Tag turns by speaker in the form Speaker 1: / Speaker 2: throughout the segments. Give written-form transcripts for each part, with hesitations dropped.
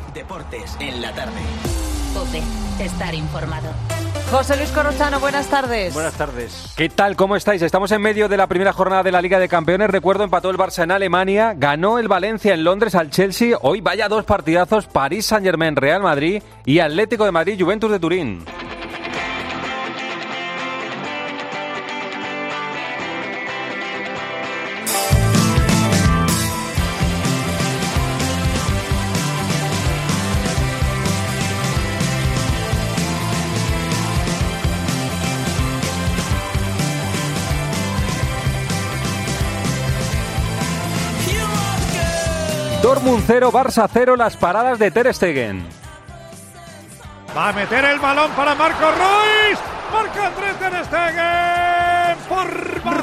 Speaker 1: Deportes en la tarde.
Speaker 2: COPE. Estar informado.
Speaker 3: José Luis Corrochano, buenas tardes.
Speaker 4: Buenas tardes. ¿Qué tal? ¿Cómo estáis? Estamos en medio de la primera jornada de la Liga de Campeones. Recuerdo, empató el Barça en Alemania, ganó el Valencia en Londres al Chelsea. Hoy vaya dos partidazos, París Saint-Germain, Real Madrid y Atlético de Madrid, Juventus de Turín. Dortmund 0, Barça 0, las paradas de Ter Stegen.
Speaker 5: Va a meter el balón para Marco Reus. Marca Andrés Ter Stegen por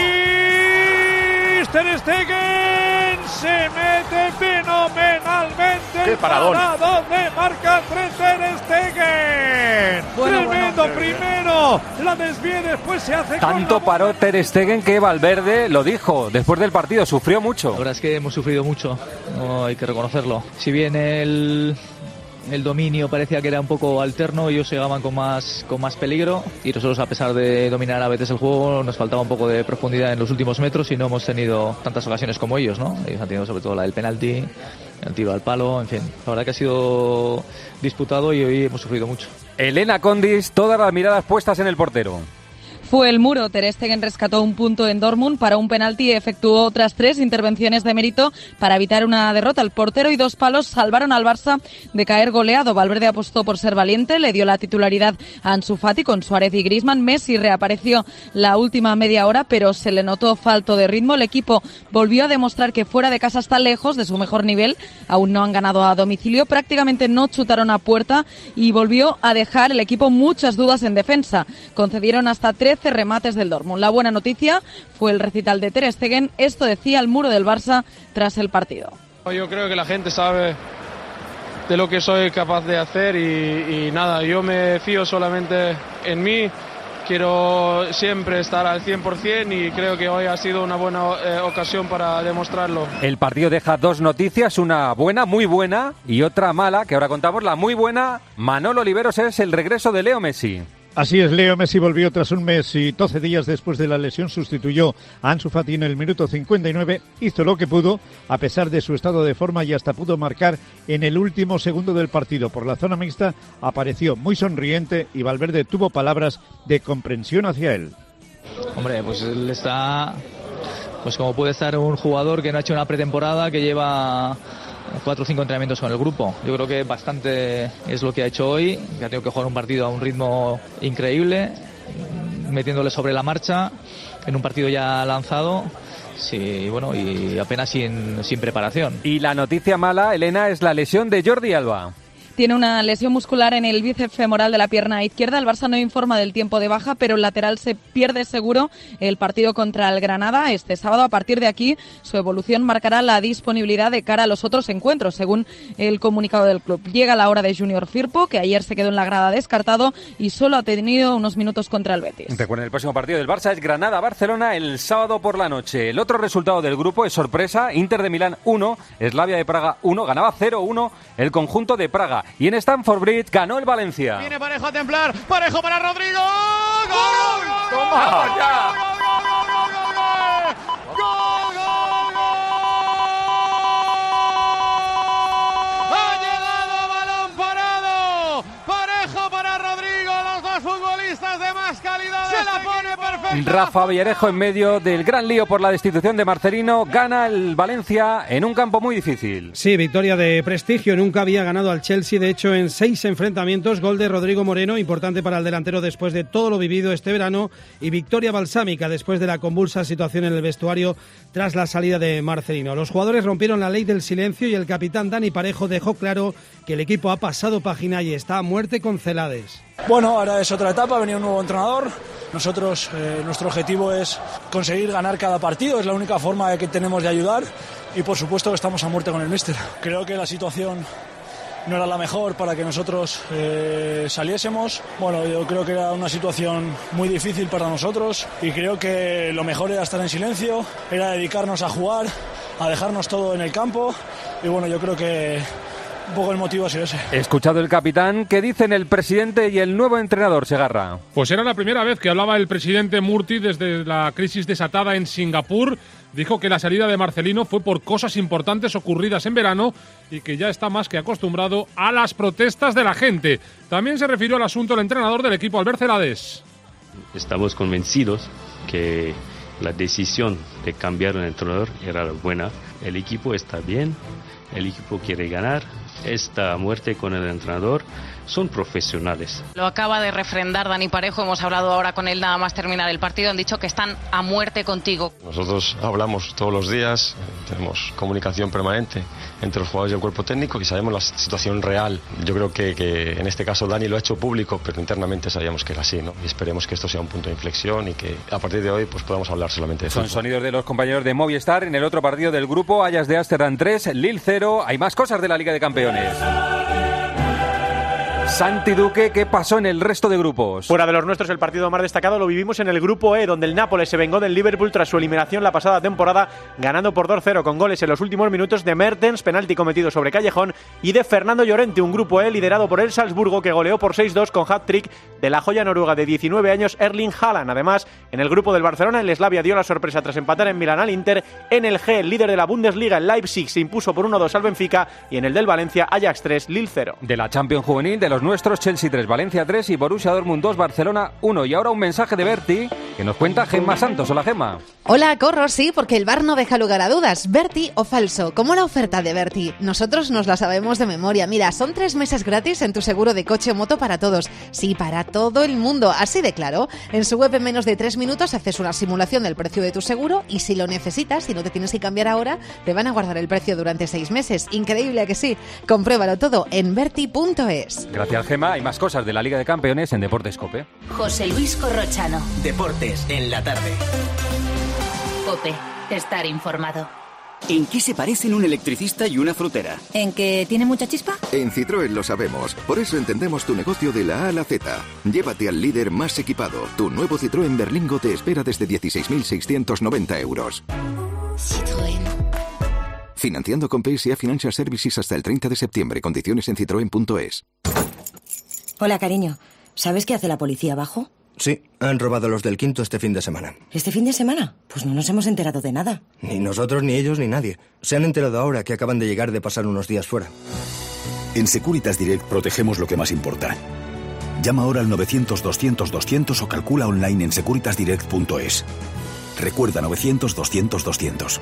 Speaker 5: Reus. Ter Stegen se mete fenomenalmente.
Speaker 4: ¡Qué paradón!
Speaker 5: Parado de marca Andrés Ter Stegen. Tremendo primero. La desvía, después se hace.
Speaker 4: Tanto paró Ter Stegen que Valverde lo dijo después del partido, sufrió mucho.
Speaker 6: La verdad es que hemos sufrido mucho, no hay que reconocerlo. Si bien el dominio parecía que era un poco alterno, ellos llegaban con más peligro y nosotros, a pesar de dominar a veces el juego, nos faltaba un poco de profundidad en los últimos metros y no hemos tenido tantas ocasiones como ellos, ¿no? Ellos han tenido sobre todo la del penalti, el tiro al palo, en fin. La verdad que ha sido disputado y hoy hemos sufrido mucho.
Speaker 4: Elena Condis, todas las miradas puestas en el portero.
Speaker 7: Fue el muro. Ter Stegen rescató un punto en Dortmund para un penalti y efectuó otras 3 intervenciones de mérito para evitar una derrota. El portero y 2 palos salvaron al Barça de caer goleado. Valverde apostó por ser valiente, le dio la titularidad a Ansu Fati con Suárez y Griezmann. Messi reapareció la última media hora, pero se le notó falto de ritmo. El equipo volvió a demostrar que fuera de casa está lejos de su mejor nivel. Aún no han ganado a domicilio, prácticamente no chutaron a puerta y volvió a dejar el equipo muchas dudas en defensa. Concedieron hasta 13 remates del Dortmund. La buena noticia fue el recital de Ter Stegen. Esto decía el muro del Barça tras el partido.
Speaker 8: Yo creo que la gente sabe de lo que soy capaz de hacer y nada, yo me fío solamente en mí. Quiero siempre estar al 100% y creo que hoy ha sido una buena ocasión para demostrarlo.
Speaker 4: El partido deja 2 noticias, una buena, muy buena, y otra mala, que ahora contamos. La muy buena, Manolo Oliveros, es el regreso de Leo Messi.
Speaker 5: Así es, Leo Messi volvió tras un mes y 12 días después de la lesión, sustituyó a Ansu Fati en el minuto 59, hizo lo que pudo, a pesar de su estado de forma, y hasta pudo marcar en el último segundo del partido. Por la zona mixta apareció muy sonriente y Valverde tuvo palabras de comprensión hacia él.
Speaker 6: Hombre, pues él está, pues como puede estar un jugador que no ha hecho una pretemporada, que lleva 4 o 5 entrenamientos con el grupo. Yo creo que bastante es lo que ha hecho hoy, que ha tenido que jugar un partido a un ritmo increíble, metiéndole sobre la marcha en un partido ya lanzado. Sí, bueno, y apenas sin preparación.
Speaker 4: Y la noticia mala, Elena, es la lesión de Jordi Alba.
Speaker 7: Tiene una lesión muscular en el bíceps femoral de la pierna izquierda. El Barça no informa del tiempo de baja, pero el lateral se pierde seguro el partido contra el Granada este sábado. A partir de aquí, su evolución marcará la disponibilidad de cara a los otros encuentros, según el comunicado del club. Llega la hora de Junior Firpo, que ayer se quedó en la grada descartado y solo ha tenido unos minutos contra el Betis.
Speaker 4: Recuerden, el próximo partido del Barça es Granada-Barcelona el sábado por la noche. El otro resultado del grupo es sorpresa: Inter de Milán 1, Slavia de Praga 1, ganaba 0-1 el conjunto de Praga. Y en Stamford Bridge ganó el Valencia.
Speaker 9: Viene Parejo a templar, Parejo para Rodrigo. ¡Gol!
Speaker 4: ¡Toma ya!
Speaker 9: ¡Gol! ¡Ha llegado balón parado! Parejo para Rodrigo, los dos futbolistas de más calidad. Se la pone perfecta.
Speaker 4: Rafa Villarejo, en medio del gran lío por la destitución de Marcelino, gana el Valencia en un campo muy difícil.
Speaker 10: Sí, victoria de prestigio. Nunca había ganado al Chelsea, de hecho, en 6 enfrentamientos. Gol de Rodrigo Moreno, importante para el delantero después de todo lo vivido este verano. Y victoria balsámica después de la convulsa situación en el vestuario tras la salida de Marcelino. Los jugadores rompieron la ley del silencio y el capitán Dani Parejo dejó claro que el equipo ha pasado página y está a muerte con Celades.
Speaker 11: Bueno, ahora es otra etapa, ha venido un nuevo entrenador. Nosotros, nuestro objetivo es conseguir ganar cada partido, es la única forma que tenemos de ayudar y por supuesto que estamos a muerte con el míster. Creo que la situación no era la mejor para que nosotros saliésemos. Bueno, yo creo que era una situación muy difícil para nosotros y creo que lo mejor era estar en silencio, era dedicarnos a jugar, a dejarnos todo en el campo y bueno, yo creo que un poco el motivo ha sido ese.
Speaker 4: He escuchado el capitán. ¿Qué dicen el presidente y el nuevo entrenador, Segarra?
Speaker 1: Pues era la primera vez que hablaba el presidente Murti desde la crisis desatada en Singapur. Dijo que la salida de Marcelino fue por cosas importantes ocurridas en verano y que ya está más que acostumbrado a las protestas de la gente. También se refirió al asunto el entrenador del equipo, Albert Celades.
Speaker 12: Estamos convencidos que la decisión de cambiar un entrenador era buena. El equipo está bien, el equipo quiere ganar. Esta muerte con el entrenador son profesionales.
Speaker 13: Lo acaba de refrendar Dani Parejo, hemos hablado ahora con él nada más terminar el partido, han dicho que están a muerte contigo.
Speaker 14: Nosotros hablamos todos los días, tenemos comunicación permanente entre los jugadores y el cuerpo técnico y sabemos la situación real. Yo creo que en este caso Dani lo ha hecho público, pero internamente sabíamos que era así, ¿no? Y esperemos que esto sea un punto de inflexión y que a partir de hoy pues podamos hablar solamente de fútbol.
Speaker 4: Son sonidos de los compañeros de Movistar. En el otro partido del grupo, Ajax de Ámsterdam 3, Lille 0. Hay más cosas de la Liga de Campeones. Santi Duque, ¿qué pasó en el resto de grupos?
Speaker 15: Fuera de los nuestros, el partido más destacado lo vivimos en el grupo E, donde el Nápoles se vengó del Liverpool tras su eliminación la pasada temporada, ganando por 2-0 con goles en los últimos minutos de Mertens, penalti cometido sobre Callejón, y de Fernando Llorente, un grupo E liderado por el Salzburgo, que goleó por 6-2 con hat-trick de la joya noruega de 19 años Erling Haaland. Además, en el grupo del Barcelona, el Slavia dio la sorpresa tras empatar en Milán al Inter. En el G, el líder de la Bundesliga, el Leipzig, se impuso por 1-2 al Benfica, y en el del Valencia, Ajax 3, Lille 0.
Speaker 4: De la Champions Juvenil, de los nuestros, Chelsea 3, Valencia 3 y Borussia Dortmund 2, Barcelona 1. Y ahora un mensaje de Berti que nos cuenta Gemma Santos. Hola, Gemma.
Speaker 16: Hola, corro, sí, porque el VAR no deja lugar a dudas. Berti o falso, como la oferta de Berti. Nosotros nos la sabemos de memoria. Mira, son 3 meses gratis en tu seguro de coche o moto para todos. Sí, para todo el mundo, así de claro. En su web en menos de 3 minutos haces una simulación del precio de tu seguro y si lo necesitas, si no te tienes que cambiar ahora, te van a guardar el precio durante 6 meses. Increíble, ¿a que sí? Compruébalo todo en berti.es.
Speaker 4: Gracias, Gemma. Hay más cosas de la Liga de Campeones en Deportes COPE.
Speaker 2: José Luis Corrochano.
Speaker 17: Deportes en la tarde.
Speaker 2: COPE. Estar informado.
Speaker 17: ¿En qué se parecen un electricista y una frutera?
Speaker 2: ¿En que tiene mucha chispa?
Speaker 18: En Citroën lo sabemos. Por eso entendemos tu negocio de la A a la Z. Llévate al líder más equipado. Tu nuevo Citroën Berlingo te espera desde 16.690 euros.
Speaker 2: Citroën.
Speaker 18: Financiando con PSA Financial Services hasta el 30 de septiembre. Condiciones en citroen.es.
Speaker 19: Hola, cariño. ¿Sabes qué hace la policía abajo?
Speaker 20: Sí, han robado los del Quinto este fin de semana.
Speaker 19: ¿Este fin de semana? Pues no nos hemos enterado de nada.
Speaker 20: Ni nosotros, ni ellos, ni nadie. Se han enterado ahora que acaban de llegar de pasar unos días fuera.
Speaker 21: En Securitas Direct protegemos lo que más importa. Llama ahora al 900-200-200 o calcula online en securitasdirect.es. Recuerda 900-200-200.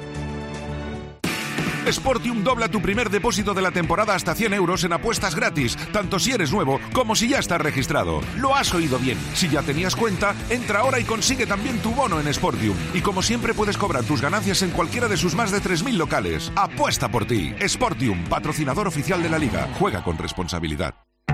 Speaker 22: Sportium dobla tu primer depósito de la temporada hasta 100 euros en apuestas gratis, tanto si eres nuevo como si ya estás registrado. Lo has oído bien. Si ya tenías cuenta, entra ahora y consigue también tu bono en Sportium. Y como siempre puedes cobrar tus ganancias en cualquiera de sus más de 3.000 locales. Apuesta por ti. Sportium, patrocinador oficial de la Liga. Juega con responsabilidad.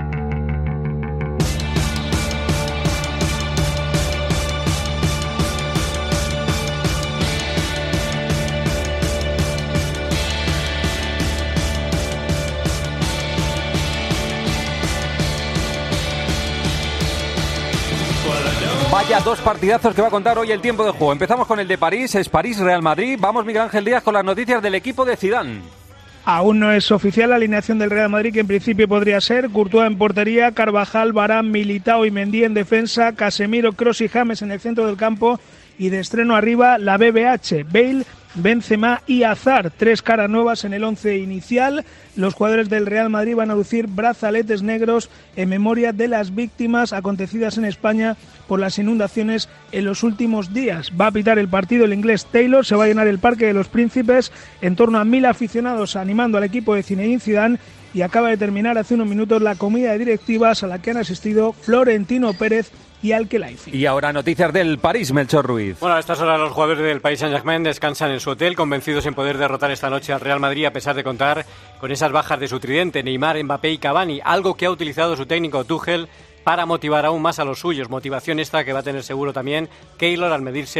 Speaker 4: Vaya 2 partidazos que va a contar hoy el tiempo de juego. Empezamos con el de París, es París-Real Madrid. Vamos, Miguel Ángel Díaz, con las noticias del equipo de Zidane.
Speaker 23: Aún no es oficial la alineación del Real Madrid, que en principio podría ser Courtois en portería, Carvajal, Varane, Militao y Mendy en defensa, Casemiro, Kroos y James en el centro del campo y de estreno arriba la BBH, Bale, Benzema y Hazard. 3 caras nuevas en el 11 inicial. Los jugadores del Real Madrid van a lucir brazaletes negros en memoria de las víctimas acontecidas en España por las inundaciones en los últimos días. Va a pitar el partido el inglés Taylor, se va a llenar el Parque de los Príncipes, en torno a 1.000 aficionados animando al equipo de Zinedine Zidane, y acaba de terminar hace unos minutos la comida de directivas a la que han asistido Florentino Pérez y Al-Khelaifi.
Speaker 4: Y ahora noticias del París, Melchor Ruiz.
Speaker 24: Bueno, a estas horas los jugadores del Paris Saint-Germain descansan en su hotel, convencidos en poder derrotar esta noche al Real Madrid a pesar de contar con esas bajas de su tridente, Neymar, Mbappé y Cavani, algo que ha utilizado su técnico Tuchel para motivar aún más a los suyos. Motivación esta que va a tener seguro también Keylor al medirse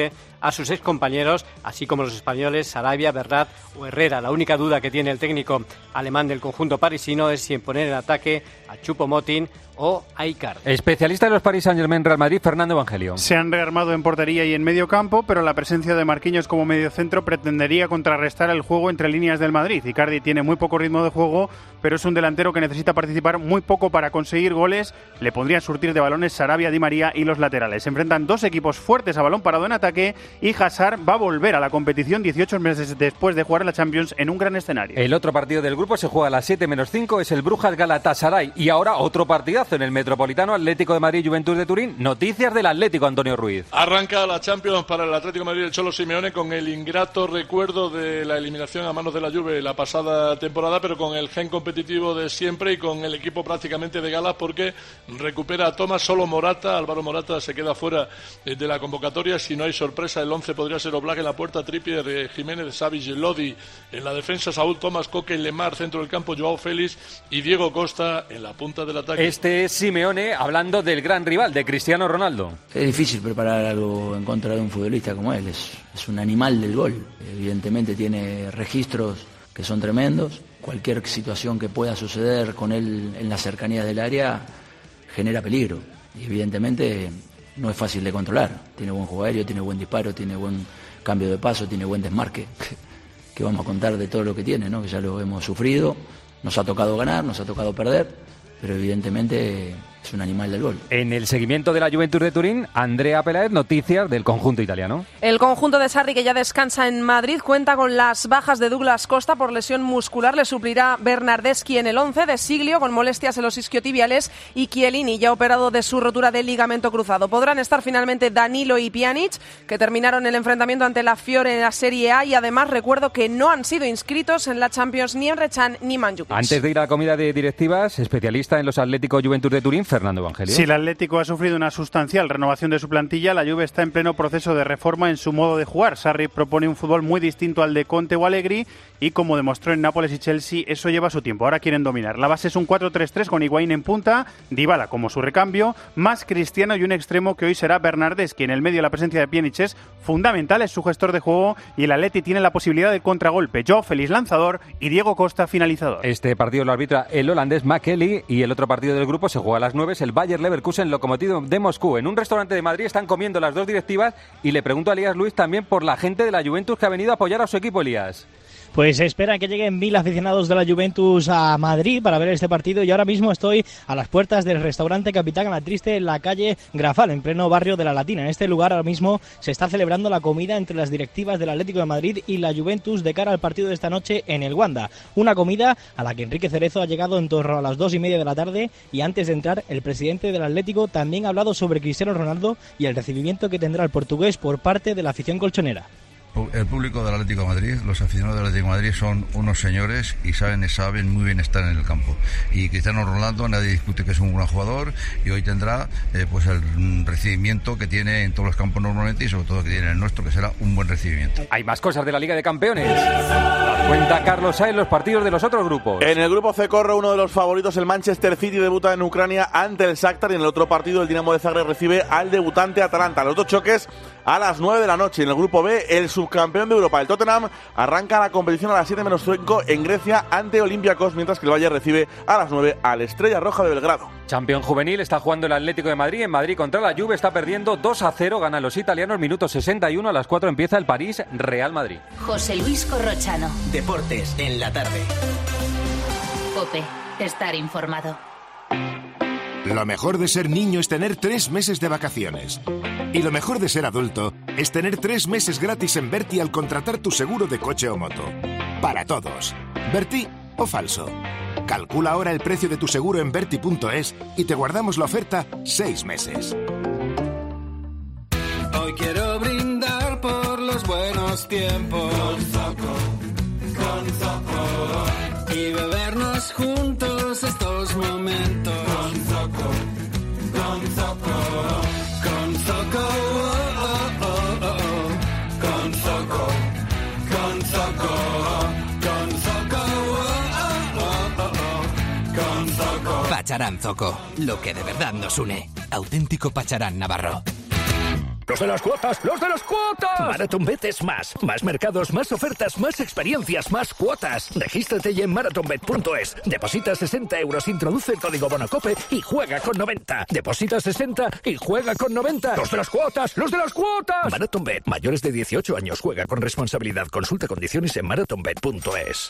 Speaker 24: a sus excompañeros, así como los españoles Sarabia, Bernat o Herrera. La única duda que tiene el técnico alemán del conjunto parisino es si en poner en ataque a Choupo-Moting o a Icardi.
Speaker 4: Especialista en los Paris Saint-Germain Real Madrid, Fernando Evangelio.
Speaker 3: Se han rearmado en portería y en medio campo, pero la presencia de Marquinhos como mediocentro pretendería contrarrestar el juego entre líneas del Madrid. Icardi tiene muy poco ritmo de juego, pero es un delantero que necesita participar muy poco para conseguir goles. Le pondrían surtir de balones Sarabia, Di María y los laterales. Se enfrentan dos equipos fuertes a balón parado en ataque y Hazard va a volver a la competición 18 meses después de jugar en la Champions en un gran escenario.
Speaker 4: El otro partido del grupo se juega a las 7:05, es el Brujas-Galatasaray. Y ahora otro partidazo en el Metropolitano, Atlético de Madrid, Juventud de Turín. Noticias del Atlético, Antonio Ruiz.
Speaker 5: Arranca la Champions para el Atlético de Madrid, el Cholo Simeone, con el ingrato recuerdo de la eliminación a manos de la Juve la pasada temporada, pero con el gen competitivo de siempre y con el equipo prácticamente de gala, porque recupera a Thomas, solo Morata. Álvaro Morata se queda fuera de la convocatoria. Si no hay sorpresa, el 11 podría ser Oblak en la puerta, Trippier, Jiménez, Savic, Lodi en la defensa, Saúl Thomas, Coque, Lemar, centro del campo, Joao Félix y Diego Costa en la punta del ataque.
Speaker 4: Este es Simeone hablando del gran rival, de Cristiano Ronaldo.
Speaker 6: Es difícil preparar algo en contra de un futbolista como él, es un animal del gol. Evidentemente tiene registros que son tremendos. Cualquier situación que pueda suceder con él en las cercanías del área genera peligro. Y evidentemente no es fácil de controlar. Tiene buen juego aéreo, tiene buen disparo, tiene buen cambio de paso, tiene buen desmarque. Que vamos a contar de todo lo que tiene, ¿no? Que ya lo hemos sufrido. Nos ha tocado ganar, nos ha tocado perder, pero evidentemente es un animal del gol.
Speaker 4: En el seguimiento de la Juventud de Turín, Andrea Peláez, noticias del conjunto italiano.
Speaker 8: El conjunto de Sarri, que ya descansa en Madrid, cuenta con las bajas de Douglas Costa por lesión muscular. Le suplirá Bernardeschi en el 11, de Siglio con molestias en los isquiotibiales y Chiellini, ya operado de su rotura del ligamento cruzado. Podrán estar finalmente Danilo y Pjanic, que terminaron el enfrentamiento ante la Fiore en la Serie A, y además recuerdo que no han sido inscritos en la Champions ni Emre Can ni Mandzukic.
Speaker 4: Antes de ir a la comida de directivas, especialista en los Atlético Juventud de Turín, Fernando Evangelio.
Speaker 3: Si el Atlético ha sufrido una sustancial renovación de su plantilla, la Juve está en pleno proceso de reforma en su modo de jugar. Sarri propone un fútbol muy distinto al de Conte o Allegri y, como demostró en Nápoles y Chelsea, eso lleva su tiempo. Ahora quieren dominar. La base es un 4-3-3 con Higuaín en punta, Dybala como su recambio, más Cristiano y un extremo que hoy será Bernardeschi. En el medio la presencia de Pjanic es fundamental, es su gestor de juego, y el Atleti tiene la posibilidad del contragolpe. Joao Félix lanzador y Diego Costa finalizador.
Speaker 4: Este partido lo arbitra el holandés Makeli, y el otro partido del grupo se juega a las 9, es el Bayer Leverkusen Lokomotiv de Moscú. En un restaurante de Madrid están comiendo las dos directivas y le pregunto a Elías Luis también por la gente de la Juventus que ha venido a apoyar a su equipo, Elías.
Speaker 25: Pues se espera que lleguen 1000 aficionados de la Juventus a Madrid para ver este partido, y ahora mismo estoy a las puertas del restaurante Capitán Alatriste en la calle Grafal, en pleno barrio de La Latina. En este lugar ahora mismo se está celebrando la comida entre las directivas del Atlético de Madrid y la Juventus de cara al partido de esta noche en el Wanda. Una comida a la que Enrique Cerezo ha llegado en torno a las 2:30 de la tarde, y antes de entrar el presidente del Atlético también ha hablado sobre Cristiano Ronaldo y el recibimiento que tendrá el portugués por parte de la afición colchonera.
Speaker 26: El público del Atlético de Madrid, los aficionados del Atlético de Madrid son unos señores y saben muy bien estar en el campo. Y Cristiano Ronaldo, nadie discute que es un gran jugador, y hoy tendrá pues el recibimiento que tiene en todos los campos normalmente, y sobre todo que tiene en el nuestro, que será un buen recibimiento.
Speaker 4: Hay más cosas de la Liga de Campeones. Cuenta Carlos Sainz los partidos de los otros grupos.
Speaker 27: En el grupo C corre uno de los favoritos, el Manchester City, debuta en Ucrania ante el Shakhtar, y en el otro partido el Dinamo de Zagreb recibe al debutante Atalanta. Los dos choques a las 9 de la noche. En el grupo B, el subcampeón de Europa, el Tottenham, arranca la competición a las 7:05 en Grecia ante Olympiacos, mientras que el Bayern recibe a las 9 al Estrella Roja de Belgrado.
Speaker 4: Campeón juvenil, está jugando el Atlético de Madrid. En Madrid contra la Juve está perdiendo 2-0, ganan los italianos, minuto 61, a las 4 empieza el París Real Madrid.
Speaker 2: José Luis Corrochano.
Speaker 17: Deportes en la tarde.
Speaker 2: COPE, estar informado.
Speaker 28: Lo mejor de ser niño es tener 3 meses de vacaciones. Y lo mejor de ser adulto es tener 3 meses gratis en Berti al contratar tu seguro de coche o moto. Para todos. ¿Berti o falso? Calcula ahora el precio de tu seguro en Berti.es y te guardamos la oferta 6 meses.
Speaker 29: Hoy quiero brindar por los buenos tiempos. Con Zoco. Y bebernos juntos estos momentos. Con Zoco. Con Zoco. Con Zoco. Con Zoco. Con Zoco. Con Zoco.
Speaker 30: Pacharán Zoco, lo que de verdad nos une. Auténtico Pacharán navarro.
Speaker 1: ¡Los de las cuotas! ¡Los de las cuotas! MarathonBet es más. Más mercados, más ofertas, más experiencias, más cuotas. Regístrate ya en marathonbet.es. Deposita 60 euros, introduce el código BONOCOPE y juega con 90. Deposita 60 y juega con 90. ¡Los de las cuotas! ¡Los de las cuotas! MarathonBet. Mayores de 18 años. Juega con responsabilidad. Consulta condiciones en marathonbet.es.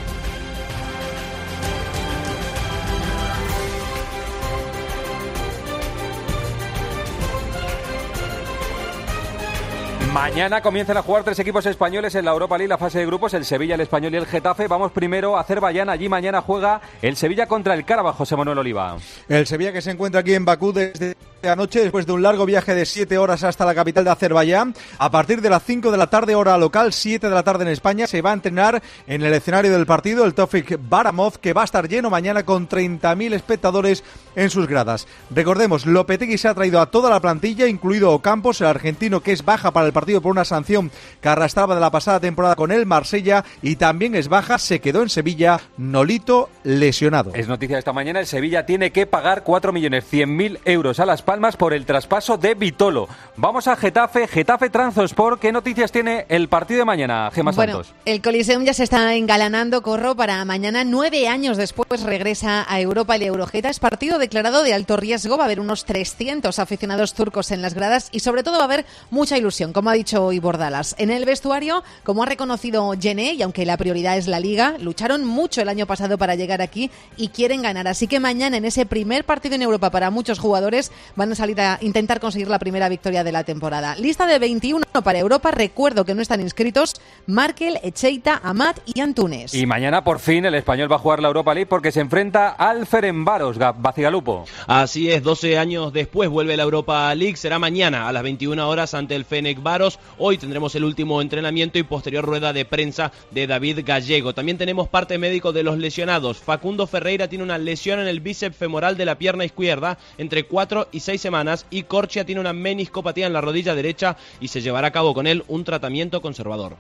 Speaker 4: Mañana comienzan a jugar 3 equipos españoles en la Europa League, la fase de grupos, el Sevilla, el Español y el Getafe. Vamos primero a Azerbaiyán. Allí mañana juega el Sevilla contra el Karabaj, José Manuel Oliva.
Speaker 7: El Sevilla que se encuentra aquí en Bakú desde anoche, después de un largo viaje de 7 horas hasta la capital de Azerbaiyán. A partir de las 5 de la tarde, hora local, 7 de la tarde en España, se va a entrenar en el escenario del partido el Tofik Baramov, que va a estar lleno mañana con 30.000 espectadores en sus gradas. Recordemos, Lopetegui se ha traído a toda la plantilla, incluido Ocampos, el argentino que es baja para el partido por una sanción que arrastraba de la pasada temporada con el Marsella, y también es baja, se quedó en Sevilla, Nolito, lesionado.
Speaker 4: Es noticia de esta mañana, el Sevilla tiene que pagar 4.100.000 euros a Las Palmas por el traspaso de Vitolo. Vamos a Getafe Trabzonspor. ¿Qué noticias tiene el partido de mañana, Gemma Santos?
Speaker 16: Bueno, el Coliseum ya se está engalanando, Corro, para mañana. 9 años después regresa a Europa el Eurogeta. Es partido declarado de alto riesgo. Va a haber unos 300 aficionados turcos en las gradas y sobre todo va a haber mucha ilusión, como ha dicho hoy Bordalas. En el vestuario, como ha reconocido Gené, y aunque la prioridad es la Liga, lucharon mucho el año pasado para llegar aquí y quieren ganar. Así que mañana, en ese primer partido en Europa para muchos jugadores, van a salir a intentar conseguir la primera victoria de la temporada. Lista de 21 para Europa. Recuerdo que no están inscritos Markel, Echeita, Amat y Antunes.
Speaker 4: Y mañana por fin el Español va a jugar la Europa League porque se enfrenta al Ferencváros, Bacigalupo.
Speaker 9: Así es, 12 años después vuelve la Europa League. Será mañana a las 21 horas ante el Fenerbahçe. Hoy tendremos el último entrenamiento y posterior rueda de prensa de David Gallego. También tenemos parte médico de los lesionados. Facundo Ferreira tiene una lesión en el bíceps femoral de la pierna izquierda entre 4 y 6 semanas, y Corchia tiene una meniscopatía en la rodilla derecha y se llevará a cabo con él un tratamiento conservador.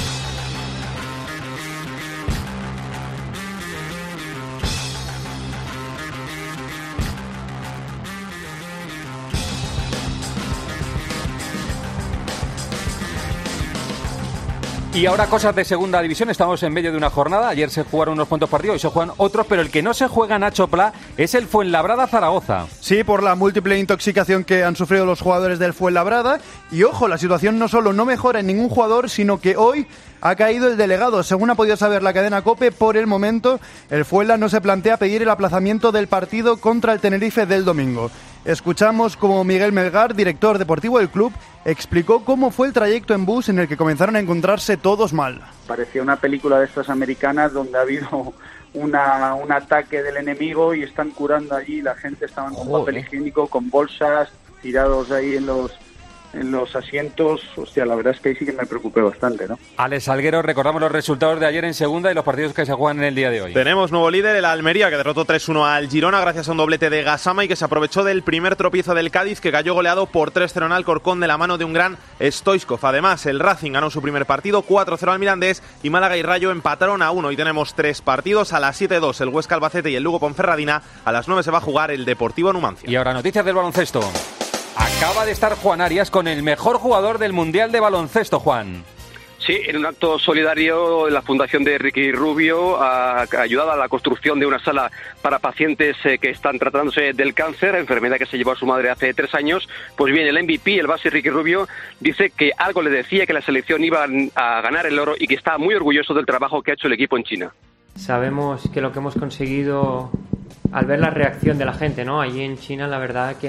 Speaker 4: Y ahora cosas de segunda división, estamos en medio de una jornada, ayer se jugaron unos cuantos partidos, hoy se juegan otros, pero el que no se juega, Nacho Pla, es el Fuenlabrada Zaragoza.
Speaker 10: Sí, por la múltiple intoxicación que han sufrido los jugadores del Fuenlabrada, y ojo, la situación no solo no mejora en ningún jugador, sino que hoy ha caído el delegado. Según ha podido saber la cadena COPE, por el momento el Fuenla no se plantea pedir el aplazamiento del partido contra el Tenerife del domingo. Escuchamos como Miguel Melgar, director deportivo del club, explicó cómo fue el trayecto en bus en el que comenzaron a encontrarse todos mal.
Speaker 11: Parecía una película de estas americanas donde ha habido un ataque del enemigo y están curando allí. La gente estaba con papel higiénico, con bolsas, tirados ahí en los asientos. Hostia, la verdad es que ahí sí que me preocupé bastante, ¿no?
Speaker 4: Alex Salguero, recordamos los resultados de ayer en segunda y los partidos que se juegan en el día de hoy.
Speaker 12: Tenemos nuevo líder, el Almería, que derrotó 3-1 al Girona gracias a un doblete de Gassama y que se aprovechó del primer tropiezo del Cádiz, que cayó goleado por 3-0 en Alcorcón de la mano de un gran Stoichkov. Además, el Racing ganó su primer partido 4-0 al Mirandés y Málaga y Rayo empataron a 1. Y tenemos 3 partidos. A las 7-2 el Huesca Albacete y el Lugo Ponferradina. A las 9 se va a jugar el Deportivo Numancia.
Speaker 4: Y ahora noticias del baloncesto. Acaba de estar Juan Arias con el mejor jugador del Mundial de Baloncesto, Juan.
Speaker 13: Sí, en un acto solidario, la Fundación de Ricky Rubio ha ayudado a la construcción de una sala para pacientes que están tratándose del cáncer, enfermedad que se llevó a su madre hace 3 años. Pues bien, el MVP, el base Ricky Rubio, dice que algo le decía que la selección iba a ganar el oro y que está muy orgulloso del trabajo que ha hecho el equipo en China.
Speaker 14: Sabemos que lo que hemos conseguido, al ver la reacción de la gente, ¿no? Allí en China, la verdad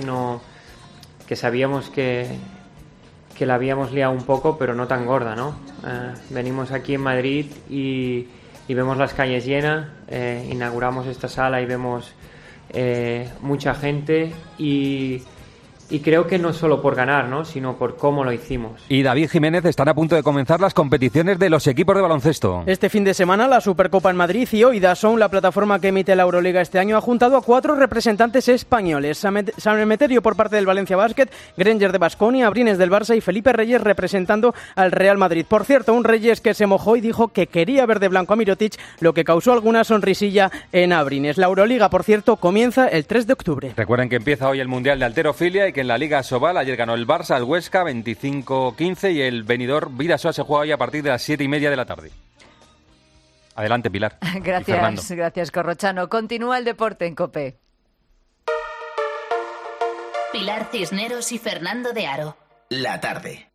Speaker 14: que sabíamos que la habíamos liado un poco, pero no tan gorda, ¿no? Venimos aquí en Madrid y vemos las calles llenas, inauguramos esta sala y vemos mucha gente y creo que no solo por ganar, ¿no? Sino por cómo lo hicimos.
Speaker 4: Y David Jiménez, están a punto de comenzar las competiciones de los equipos de baloncesto.
Speaker 15: Este fin de semana la Supercopa en Madrid y hoy DAZN, la plataforma que emite la Euroliga este año, ha juntado a 4 representantes españoles. San Emeterio por parte del Valencia Basket, Granger de Baskonia, Abrines del Barça y Felipe Reyes representando al Real Madrid. Por cierto, un Reyes que se mojó y dijo que quería ver de blanco a Mirotic, lo que causó alguna sonrisilla en Abrines. La Euroliga, por cierto, comienza el 3 de octubre.
Speaker 4: Recuerden que empieza hoy el Mundial de Halterofilia y que en la Liga Sobal. Ayer ganó el Barça al Huesca 25-15 y el Benidorm Bidasoa se juega hoy a partir de las 7:30 de la tarde. Adelante, Pilar.
Speaker 5: Gracias, Corrochano. Continúa el deporte en COPE.
Speaker 2: Pilar Cisneros y Fernando de Aro.
Speaker 17: La tarde.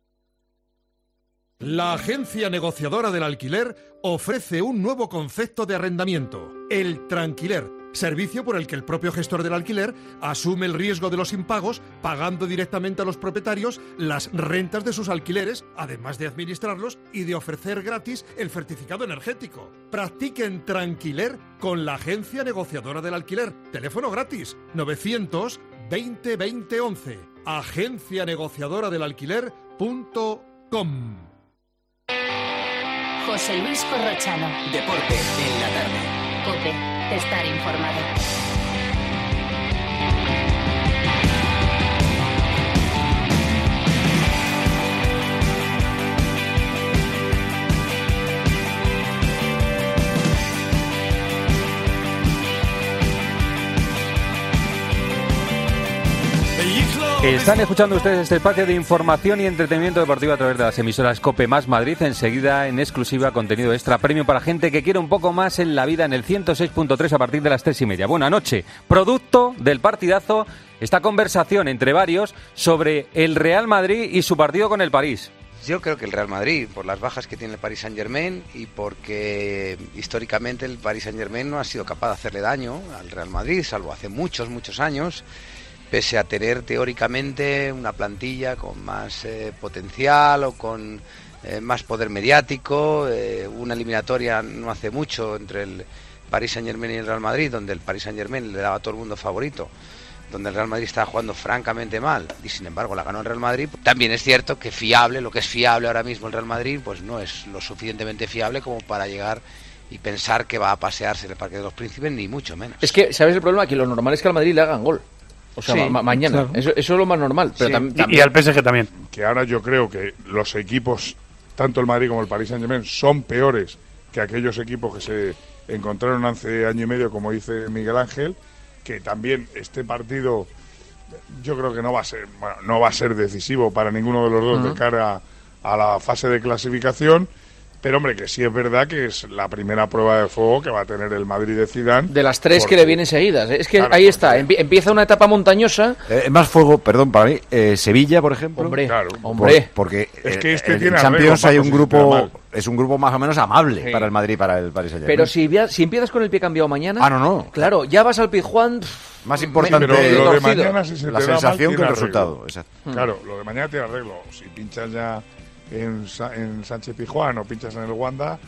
Speaker 6: La agencia negociadora del alquiler ofrece un nuevo concepto de arrendamiento, el tranquiler, servicio por el que el propio gestor del alquiler asume el riesgo de los impagos, pagando directamente a los propietarios las rentas de sus alquileres, además de administrarlos y de ofrecer gratis el certificado energético. Practiquen tranquiler con la agencia negociadora del alquiler. Teléfono gratis 920 20 11. agencianegociadoradelalquiler.com.
Speaker 2: José Luis Corrochano.
Speaker 17: Deporte en la tarde.
Speaker 2: COPE. Estar informado.
Speaker 4: Están escuchando ustedes este espacio de información y entretenimiento deportivo a través de las emisoras COPE más Madrid. Enseguida, en exclusiva, contenido extra, premio para gente que quiere un poco más en la vida en el 106.3 a partir de las 3:30. Buena noche. Producto del partidazo, esta conversación entre varios sobre el Real Madrid y su partido con el París.
Speaker 18: Yo creo que el Real Madrid, por las bajas que tiene el Paris Saint-Germain y porque históricamente el Paris Saint-Germain no ha sido capaz de hacerle daño al Real Madrid, salvo hace muchos años, pese a tener teóricamente una plantilla con más potencial o con más poder mediático, una eliminatoria no hace mucho entre el Paris Saint-Germain y el Real Madrid, donde el Paris Saint-Germain le daba a todo el mundo favorito, donde el Real Madrid estaba jugando francamente mal y sin embargo la ganó el Real Madrid. También es cierto que lo que es fiable ahora mismo el Real Madrid, pues no es lo suficientemente fiable como para llegar y pensar que va a pasearse en el Parque de los Príncipes, ni mucho menos.
Speaker 19: Es que, ¿sabes el problema? Que lo normal es que al Madrid le hagan gol. O sea,
Speaker 18: sí,
Speaker 19: mañana. Claro. Eso es lo más normal. Pero
Speaker 18: Sí.
Speaker 19: también...
Speaker 3: Y al PSG también.
Speaker 20: Que ahora yo creo que los equipos, tanto el Madrid como el Paris Saint-Germain, son peores que aquellos equipos que se encontraron hace año y medio, como dice Miguel Ángel, que también este partido yo creo que no va a ser decisivo para ninguno de los dos de cara a la fase de clasificación. Pero, hombre, que sí es verdad que es la primera prueba de fuego que va a tener el Madrid de Zidane.
Speaker 19: De las tres que le vienen seguidas. Es que claro, ahí está. Empieza una etapa montañosa.
Speaker 21: Más fuego, perdón, para mí. Sevilla, por ejemplo.
Speaker 19: Hombre,
Speaker 20: claro.
Speaker 21: Porque
Speaker 20: es que este
Speaker 21: en
Speaker 20: tiene
Speaker 21: Champions hay un grupo... Es un grupo más o menos amable para el Madrid y para el Paris Saint-Germain.
Speaker 19: Pero si empiezas con el pie cambiado mañana...
Speaker 21: Ah, no.
Speaker 19: Claro, ya vas al Pizjuán...
Speaker 21: Más importante
Speaker 20: pero lo de mañana, si se
Speaker 21: la
Speaker 20: te da
Speaker 21: sensación
Speaker 20: mal,
Speaker 21: que el
Speaker 20: arreglo.
Speaker 21: resultado. Exacto.
Speaker 20: Claro, lo de mañana tiene arreglo. Si pinchas ya en Sánchez Pizjuán o pinchas en el Wanda,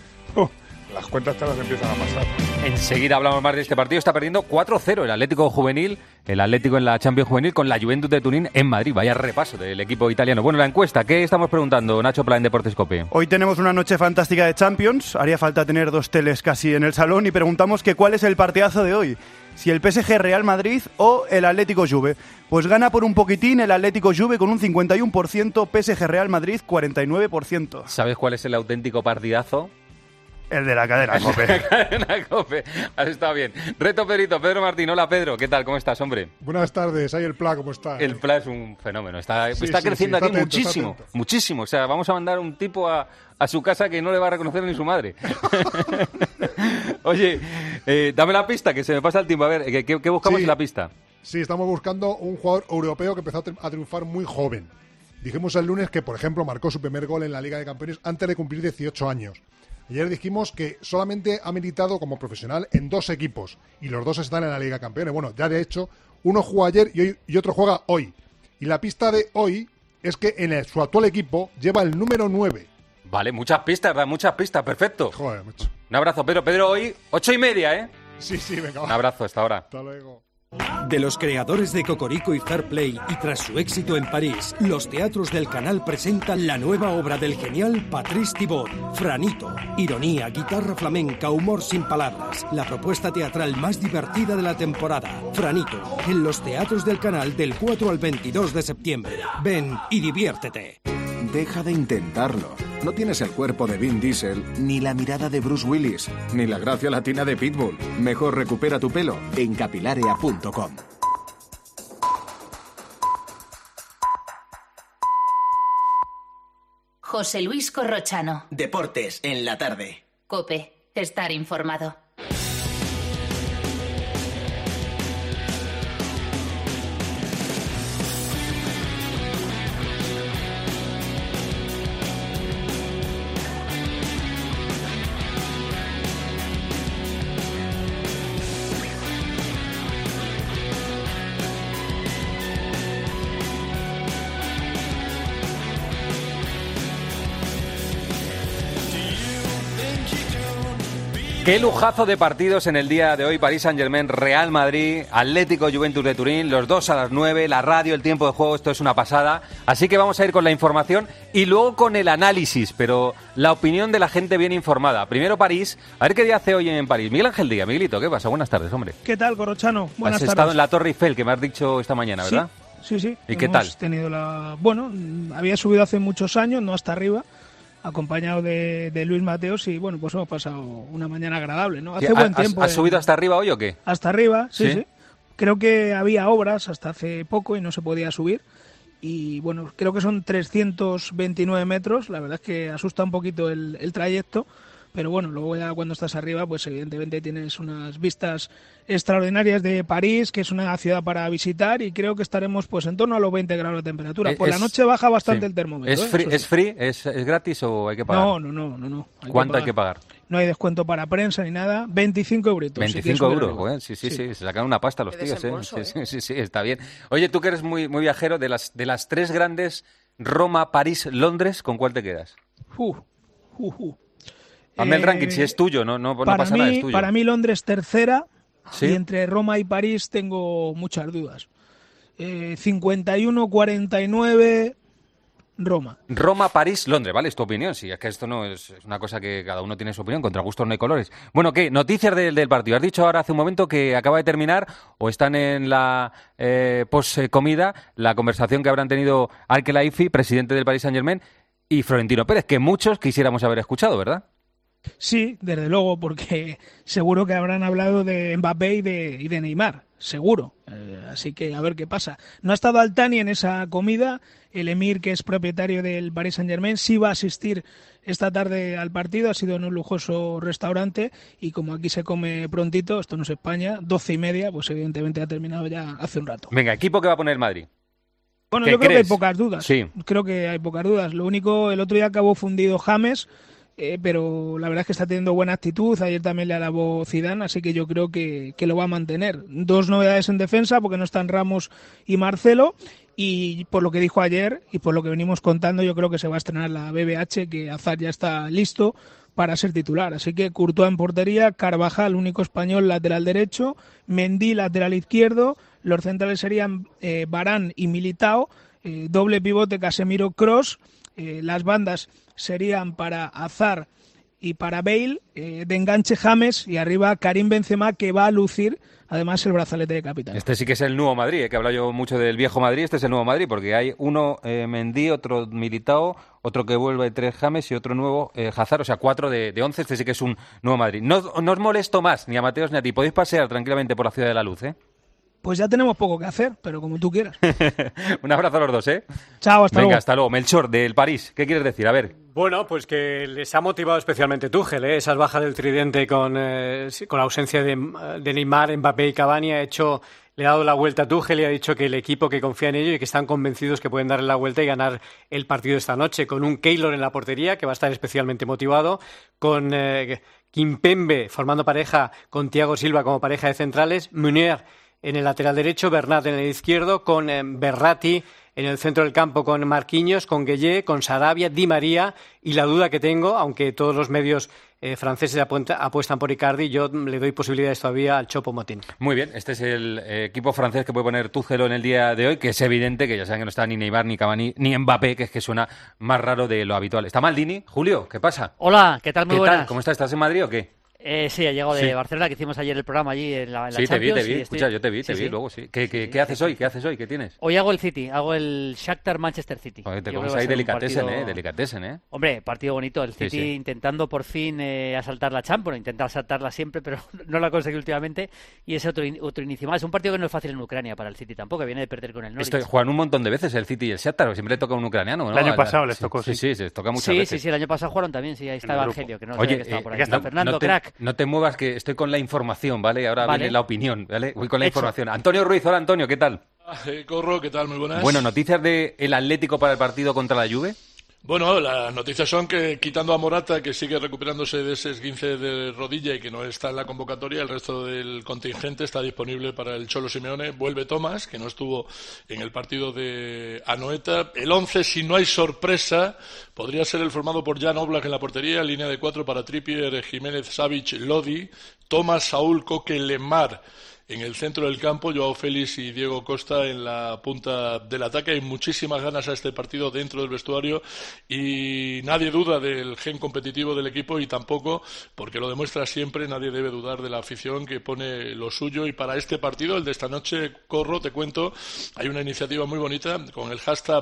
Speaker 20: las cuentas te las empiezan a pasar.
Speaker 4: Enseguida hablamos más de este partido. Está perdiendo 4-0 el Atlético Juvenil, el Atlético en la Champions Juvenil con la Juventus de Turín en Madrid. Vaya repaso del equipo italiano. Bueno, la encuesta, ¿qué estamos preguntando, Nacho Pla, en Deportes COPE?
Speaker 3: Hoy tenemos una noche fantástica de Champions. Haría falta tener 2 teles casi en el salón y preguntamos que cuál es el partidazo de hoy. Si el PSG Real Madrid o el Atlético Juve. Pues gana por un poquitín el Atlético Juve con un 51%, PSG Real Madrid 49%.
Speaker 4: ¿Sabes cuál es el auténtico partidazo?
Speaker 3: El de la cadena COPE.
Speaker 4: La cadena COPE. Has estado bien. Reto Perito, Pedro Martín. Hola, Pedro. ¿Qué tal? ¿Cómo estás, hombre?
Speaker 22: Buenas tardes. Ahí el Pla, ¿cómo está?
Speaker 4: El Pla es un fenómeno. Está creciendo aquí
Speaker 22: atento,
Speaker 4: muchísimo. Muchísimo. O sea, vamos a mandar un tipo a su casa que no le va a reconocer ni su madre. Oye, dame la pista, que se me pasa el tiempo. A ver, ¿qué buscamos en la pista?
Speaker 22: Sí, estamos buscando un jugador europeo que empezó a triunfar muy joven. Dijimos el lunes que, por ejemplo, marcó su primer gol en la Liga de Campeones antes de cumplir 18 años. Ayer dijimos que solamente ha militado como profesional en 2 equipos y los 2 están en la Liga de Campeones. Bueno, ya de hecho, uno jugó ayer y otro juega hoy. Y la pista de hoy es que en su actual equipo lleva el número 9.
Speaker 4: Vale, muchas pistas, ¿verdad? Muchas pistas, perfecto.
Speaker 22: Joder, mucho.
Speaker 4: Un abrazo, Pedro. Pedro, hoy 8:30, ¿eh?
Speaker 22: Sí, venga.
Speaker 4: Un abrazo, hasta ahora.
Speaker 22: Hasta luego.
Speaker 23: De los creadores de Cocorico y Fair Play y tras su éxito en París, los teatros del Canal presentan la nueva obra del genial Patrice Thibot, Franito. Ironía, guitarra flamenca, humor sin palabras. La propuesta teatral más divertida de la temporada. Franito, en los teatros del Canal del 4 al 22 de septiembre. Ven y diviértete.
Speaker 28: Deja de intentarlo. No tienes el cuerpo de Vin Diesel, ni la mirada de Bruce Willis, ni la gracia latina de Pitbull. Mejor recupera tu pelo en Capilarea.com.
Speaker 2: José Luis Corrochano.
Speaker 17: Deportes en la tarde.
Speaker 2: COPE. Estar informado.
Speaker 4: Qué lujazo de partidos en el día de hoy. París Saint-Germain, Real Madrid, Atlético Juventus de Turín, los dos a las 9, la radio, el tiempo de juego, esto es una pasada. Así que vamos a ir con la información y luego con el análisis, pero la opinión de la gente bien informada. Primero París, a ver qué día hace hoy en París. Miguel Ángel Díaz, Miguelito, ¿qué pasa? Buenas tardes, hombre.
Speaker 1: ¿Qué tal, Corrochano? Buenas tardes.
Speaker 4: Has estado en la Torre Eiffel, que me has dicho esta mañana, ¿verdad?
Speaker 1: Sí.
Speaker 4: ¿Y qué tal?
Speaker 1: Tenido Bueno, había subido hace muchos años, no hasta arriba, acompañado de Luis Mateos y bueno, pues hemos pasado una mañana agradable, ¿no? Hace buen tiempo.
Speaker 4: ¿Has subido hasta arriba hoy o qué?
Speaker 1: Hasta arriba, sí. Creo que había obras hasta hace poco y no se podía subir. Y bueno, creo que son 329 metros, la verdad es que asusta un poquito el trayecto, pero bueno, luego ya cuando estás arriba, pues evidentemente tienes unas vistas extraordinarias de París, que es una ciudad para visitar, y creo que estaremos pues en torno a los 20 grados de temperatura. Por la noche baja bastante el termómetro.
Speaker 4: ¿Es free? ¿Es gratis o hay que pagar?
Speaker 1: No.
Speaker 4: ¿Cuánto hay que pagar?
Speaker 1: No hay descuento para prensa ni nada, 25 euritos.
Speaker 4: 25 euros, sí, se sacan una pasta los tíos, Sí, está bien. Oye, tú que eres muy viajero, de las tres grandes, Roma, París, Londres, ¿con cuál te quedas? Hazme el ranking, si es tuyo, no pasa nada, es tuyo.
Speaker 1: Para mí Londres tercera,
Speaker 4: ¿sí?
Speaker 1: Y entre Roma y París tengo muchas dudas. 51-49... Roma,
Speaker 4: París, Londres, ¿vale? Es tu opinión, sí, es que esto no es una cosa que cada uno tiene su opinión, contra gustos no hay colores. Bueno, ¿qué? Noticias del partido. Has dicho ahora hace un momento que acaba de terminar, o están en la post-comida, la conversación que habrán tenido Al-Khelaifi, presidente del Paris Saint-Germain, y Florentino Pérez, que muchos quisiéramos haber escuchado, ¿verdad?
Speaker 1: Sí, desde luego, porque seguro que habrán hablado de Mbappé y de Neymar, seguro. Así que a ver qué pasa. No ha estado Altani en esa comida. El emir, que es propietario del Paris Saint-Germain, sí va a asistir esta tarde al partido. Ha sido en un lujoso restaurante y como aquí se come prontito, esto no es España, 12:30, pues evidentemente ha terminado ya hace un rato.
Speaker 4: Venga, ¿equipo que va a poner el Madrid?
Speaker 1: Bueno, yo creo que hay pocas dudas.
Speaker 4: Sí.
Speaker 1: Creo que hay pocas dudas. Lo único, el otro día acabó fundido James, pero la verdad es que está teniendo buena actitud. Ayer también le alabó Zidane, así que yo creo que lo va a mantener. Dos novedades en defensa, porque no están Ramos y Marcelo, y por lo que dijo ayer y por lo que venimos contando, yo creo que se va a estrenar la BBH, que Hazard ya está listo para ser titular. Así que Courtois en portería, Carvajal, único español, lateral derecho, Mendy, lateral izquierdo, los centrales serían Varane y Militao, doble pivote Casemiro, Kroos, las bandas serían para Hazard y para Bale, de enganche James, y arriba Karim Benzema, que va a lucir además el brazalete de capitán.
Speaker 4: Este sí que es el nuevo Madrid, que he hablado yo mucho del viejo Madrid. Este es el nuevo Madrid, porque hay uno Mendy, otro Militao, otro que vuelve 3 James y otro nuevo Hazard, o sea 4 de 11. Este sí que es un nuevo Madrid. No os molesto más, ni a Mateos ni a ti. Podéis pasear tranquilamente por la Ciudad de la Luz, ¿eh?
Speaker 1: Pues ya tenemos poco que hacer, pero como tú quieras.
Speaker 4: Un abrazo a los dos, ¿eh?
Speaker 1: Chao, hasta luego.
Speaker 4: Venga, hasta luego. Melchor, del París, ¿qué quieres decir? A ver.
Speaker 7: Bueno, pues que les ha motivado especialmente Tuchel, ¿eh? Esas bajas del tridente con la ausencia de Neymar, Mbappé y Cavani le ha dado la vuelta a Tuchel y ha dicho que el equipo que confía en ello y que están convencidos que pueden darle la vuelta y ganar el partido esta noche, con un Keylor en la portería que va a estar especialmente motivado, con Kimpembe formando pareja con Thiago Silva como pareja de centrales, Meunier en el lateral derecho, Bernat en el izquierdo, con Verratti en el centro del campo, con Marquinhos, con Gueye, con Sarabia, Di María, y la duda que tengo, aunque todos los medios franceses apuestan por Icardi, yo le doy posibilidades todavía al Choupo-Moting.
Speaker 4: Muy bien, este es el equipo francés que puede poner Tuchel en el día de hoy, que es evidente que ya saben que no está ni Neymar, ni Cavani, ni Mbappé, que es que suena más raro de lo habitual. ¿Está Maldini? Julio, ¿qué pasa?
Speaker 8: Hola, ¿qué tal? Muy buenas.
Speaker 4: ¿Cómo estás? ¿Estás en Madrid o qué?
Speaker 8: Sí, he llegado de Barcelona, que hicimos ayer el programa allí en la
Speaker 4: sí,
Speaker 8: Champions.
Speaker 4: Sí, te vi. Escucha, yo te vi luego, sí. ¿Qué haces hoy? ¿Qué tienes?
Speaker 8: Hoy hago el City, hago el Shakhtar Manchester City.
Speaker 4: Joder, te comes ahí delicatessen, ¿eh?
Speaker 8: Hombre, partido bonito. El City intentando por fin asaltar la Champions, intenta asaltarla siempre, pero no lo ha conseguido últimamente. Y es otro inicio más. Un partido que no es fácil en Ucrania para el City tampoco, que viene de perder con el Norwich.
Speaker 4: Juegan un montón de veces el City y el Shakhtar, siempre le toca a un ucraniano, ¿no?
Speaker 3: El año pasado les tocó,
Speaker 4: sí, se toca muchas veces.
Speaker 8: Sí, el año pasado jugaron también, sí, ahí está Evangelio, que no sé que estaba por ahí.
Speaker 4: Está
Speaker 8: Fernando, crack.
Speaker 4: No te muevas, que estoy con la información, ¿vale? Ahora viene la opinión, ¿vale? Voy con la información. Antonio Ruiz, hola Antonio, ¿qué tal?
Speaker 9: Corro, ¿qué tal? Muy buenas.
Speaker 4: Bueno, ¿noticias del Atlético para el partido contra la Juve?
Speaker 9: Bueno, las noticias son que, quitando a Morata, que sigue recuperándose de ese esguince de rodilla y que no está en la convocatoria, el resto del contingente está disponible para el Cholo Simeone. Vuelve Tomás, que no estuvo en el partido de Anoeta. El 11, si no hay sorpresa, podría ser el formado por Jan Oblak en la portería, línea de 4 para Trippier, Jiménez, Savic, Lodi, Tomás, Saúl, Coque, Lemar. En el centro del campo, Joao Félix y Diego Costa en la punta del ataque. Hay muchísimas ganas a este partido dentro del vestuario y nadie duda del gen competitivo del equipo y tampoco, porque lo demuestra siempre, nadie debe dudar de la afición que pone lo suyo. Y para este partido, el de esta noche, Corro, te cuento, hay una iniciativa muy bonita con el hashtag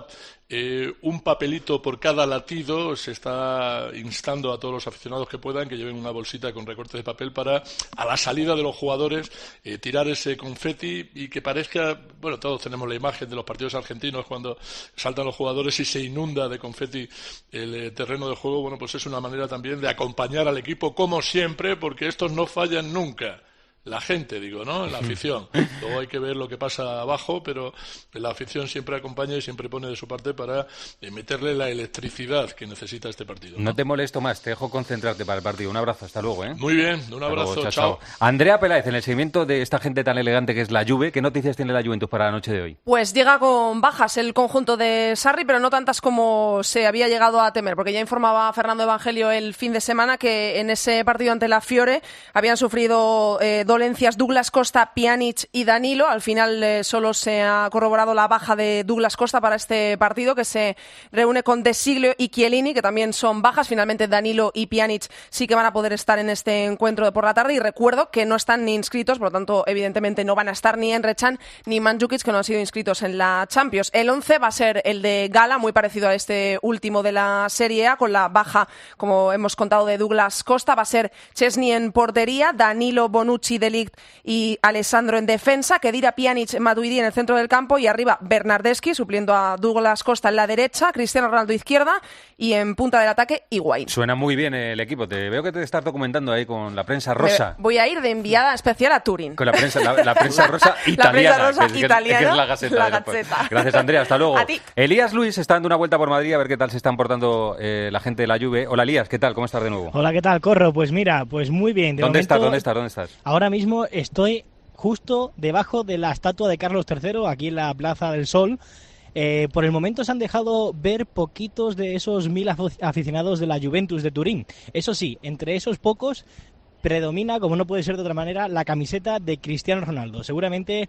Speaker 9: un papelito por cada latido. Se está instando a todos los aficionados que puedan que lleven una bolsita con recortes de papel para, a la salida de los jugadores, tirar ese confeti y que parezca, bueno, todos tenemos la imagen de los partidos argentinos cuando saltan los jugadores y se inunda de confeti el terreno de juego. Bueno, pues es una manera también de acompañar al equipo como siempre, porque estos no fallan nunca. La gente, digo, ¿no? La afición. Luego hay que ver lo que pasa abajo, pero la afición siempre acompaña y siempre pone de su parte para meterle la electricidad que necesita este partido.
Speaker 4: No te molesto más, te dejo concentrarte para el partido. Un abrazo, hasta luego, ¿eh?
Speaker 9: Muy bien, un abrazo,
Speaker 4: luego,
Speaker 9: chao.
Speaker 4: Andrea Peláez, en el seguimiento de esta gente tan elegante que es la Juve, ¿qué noticias tiene la Juventus para la noche de hoy?
Speaker 10: Pues llega con bajas el conjunto de Sarri, pero no tantas como se había llegado a temer, porque ya informaba Fernando Evangelio el fin de semana que en ese partido ante la Fiore habían sufrido dolencias Douglas Costa, Pjanic y Danilo. Al final solo se ha corroborado la baja de Douglas Costa para este partido, que se reúne con De Siglio y Chiellini, que también son bajas. Finalmente Danilo y Pjanic sí que van a poder estar en este encuentro de por la tarde, y recuerdo que no están ni inscritos, por lo tanto evidentemente no van a estar ni Emre Can ni Mandžukić, que no han sido inscritos en la Champions. El 11 va a ser el de Gala, muy parecido a este último de la Serie A, con la baja, como hemos contado, de Douglas Costa. Va a ser Chesney en portería, Danilo, Bonucci, De Ligt y Alessandro en defensa, Khedira, Pjanic, Matuidi en el centro del campo, y arriba Bernardeschi supliendo a Douglas Costa en la derecha, Cristiano Ronaldo izquierda, y en punta del ataque Higuaín.
Speaker 4: Suena muy bien el equipo. Te veo que te estás documentando ahí con la prensa rosa.
Speaker 10: Voy a ir de enviada especial a Turín.
Speaker 4: Con la prensa rosa italiana.
Speaker 10: La prensa rosa italiana,
Speaker 4: que es la Gaceta. Gracias, Andrea. Hasta luego.
Speaker 10: A ti.
Speaker 4: Elías Luis está dando una vuelta por Madrid a ver qué tal se están portando la gente de la Juve. Hola, Elías, ¿qué tal? ¿Cómo estás de nuevo?
Speaker 16: Hola, ¿qué tal, Corro? Pues mira, pues muy bien.
Speaker 4: ¿Dónde estás?
Speaker 16: Ahora mismo estoy justo debajo de la estatua de Carlos III, aquí en la Plaza del Sol. Por el momento se han dejado ver poquitos de esos 1000 aficionados de la Juventus de Turín. Eso sí, entre esos pocos predomina, como no puede ser de otra manera, la camiseta de Cristiano Ronaldo. Seguramente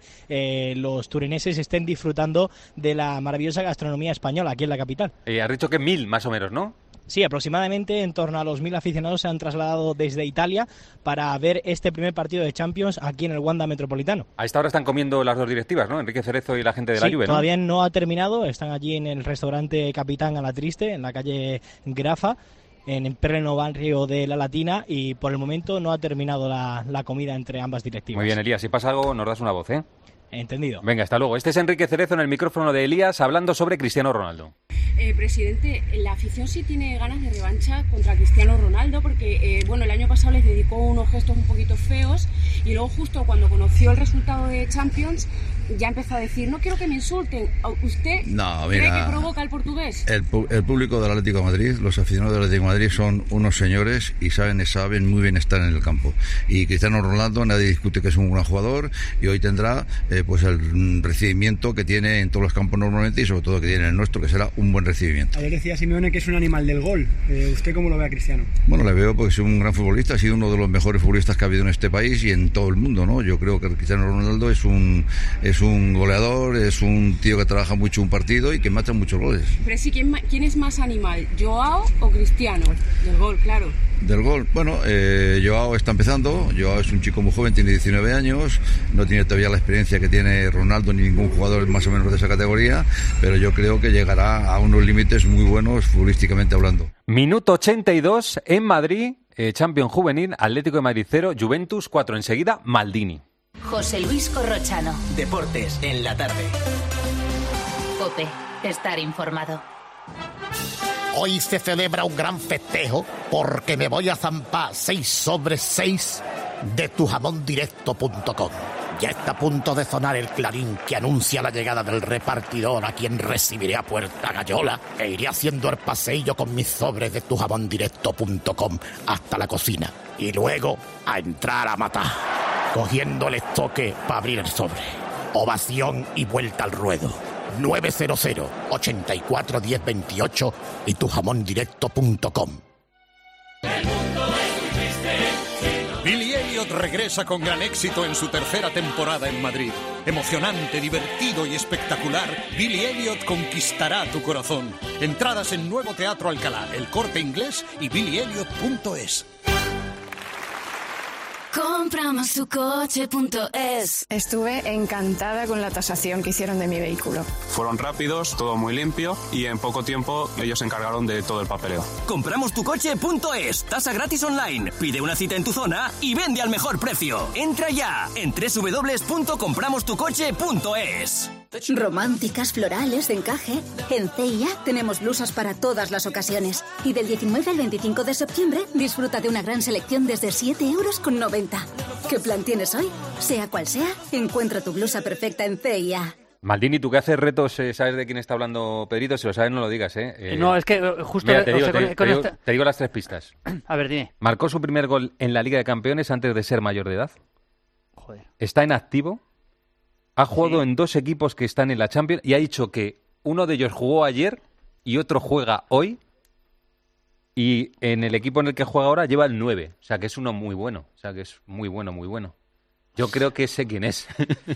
Speaker 16: los turineses estén disfrutando de la maravillosa gastronomía española aquí en la capital.
Speaker 4: Has dicho que 1000 más o menos, ¿no?
Speaker 16: Sí, aproximadamente en torno a los 1000 aficionados se han trasladado desde Italia para ver este primer partido de Champions aquí en el Wanda Metropolitano.
Speaker 4: A esta hora están comiendo las dos directivas, ¿no? Enrique Cerezo y la gente de la Juve, ¿no?
Speaker 16: Todavía no ha terminado. Están allí en el restaurante Capitán a la Triste, en la calle Grafa, en pleno barrio de La Latina, y por el momento no ha terminado la comida entre ambas directivas.
Speaker 4: Muy bien, Elías, si pasa algo nos das una voz, ¿eh?
Speaker 16: Entendido.
Speaker 4: Venga, hasta luego. Este es Enrique Cerezo en el micrófono de Elías hablando sobre Cristiano Ronaldo.
Speaker 24: Presidente, la afición sí tiene ganas de revancha contra Cristiano Ronaldo porque, el año pasado les dedicó unos gestos un poquito feos y luego justo cuando conoció el resultado de Champions ya empezó a decir, no quiero que me insulten. ¿Usted cree que provoca el portugués?
Speaker 25: El público del Atlético de Madrid, los aficionados del Atlético de Madrid son unos señores y saben muy bien estar en el campo. Y Cristiano Ronaldo, nadie discute que es un gran jugador y hoy tendrá el recibimiento que tiene en todos los campos normalmente y sobre todo que tiene en el nuestro, que será un buen recibimiento.
Speaker 26: Ayer decía Simeone que es un animal del gol. ¿Usted cómo lo ve a Cristiano?
Speaker 25: Bueno, le veo porque es un gran futbolista, ha sido uno de los mejores futbolistas que ha habido en este país y en todo el mundo, ¿no? Yo creo que Cristiano Ronaldo es un goleador, es un tío que trabaja mucho un partido y que mata muchos goles.
Speaker 24: Pero sí, ¿quién es más animal, Joao o Cristiano? Del gol, claro.
Speaker 25: Del gol, bueno, Joao está empezando. Joao es un chico muy joven, tiene 19 años, no tiene todavía la experiencia que tiene Ronaldo ni ningún jugador más o menos de esa categoría, pero yo creo que llegará a unos límites muy buenos futbolísticamente hablando.
Speaker 4: Minuto 82 en Madrid, Champions Juvenil, Atlético de Madrid 0, Juventus 4. Enseguida, Maldini.
Speaker 2: José Luis Corrochano.
Speaker 17: Deportes en la tarde.
Speaker 2: COPE. Estar informado.
Speaker 5: Hoy se celebra un gran festejo porque me voy a zampar 6 sobre 6 de tujamondirecto.com. Ya está a punto de sonar el clarín que anuncia la llegada del repartidor, a quien recibiré a puerta gallola e iré haciendo el paseillo con mis sobres de tujamondirecto.com hasta la cocina. Y luego a entrar a matar, cogiendo el estoque para abrir el sobre. Ovación y vuelta al ruedo. 900 84 10 28 y tujamondirecto.com.
Speaker 6: Billy Elliot regresa con gran éxito en su tercera temporada en Madrid. Emocionante, divertido y espectacular, Billy Elliot conquistará tu corazón. Entradas en Nuevo Teatro Alcalá, El Corte Inglés y billyelliot.es.
Speaker 11: Compramostucoche.es. Estuve encantada con la tasación que hicieron de mi vehículo.
Speaker 12: Fueron rápidos, todo muy limpio y en poco tiempo ellos se encargaron de todo el papeleo.
Speaker 13: Compramostucoche.es. Tasa gratis online. Pide una cita en tu zona y vende al mejor precio. Entra ya en www.compramostucoche.es.
Speaker 14: Románticas, florales, de encaje. En CIA tenemos blusas para todas las ocasiones. Y del 19 al 25 de septiembre disfruta de una gran selección desde 7,90 €. ¿Qué plan tienes hoy? Sea cual sea, encuentra tu blusa perfecta en CIA.
Speaker 4: Maldini, tú que haces retos, ¿sabes de quién está hablando Pedrito? Si lo sabes, no lo digas, ¿eh?
Speaker 8: No, es que justo...
Speaker 4: Mira, te digo las 3 pistas.
Speaker 8: A ver, dime.
Speaker 4: Marcó su primer gol en la Liga de Campeones antes de ser mayor de edad.
Speaker 8: Joder.
Speaker 4: Está en activo. Ha jugado en 2 equipos que están en la Champions y ha dicho que uno de ellos jugó ayer y otro juega hoy. Y en el equipo en el que juega ahora lleva el 9. O sea, que es uno muy bueno. O sea, que es muy bueno, muy bueno. Yo creo que sé quién es.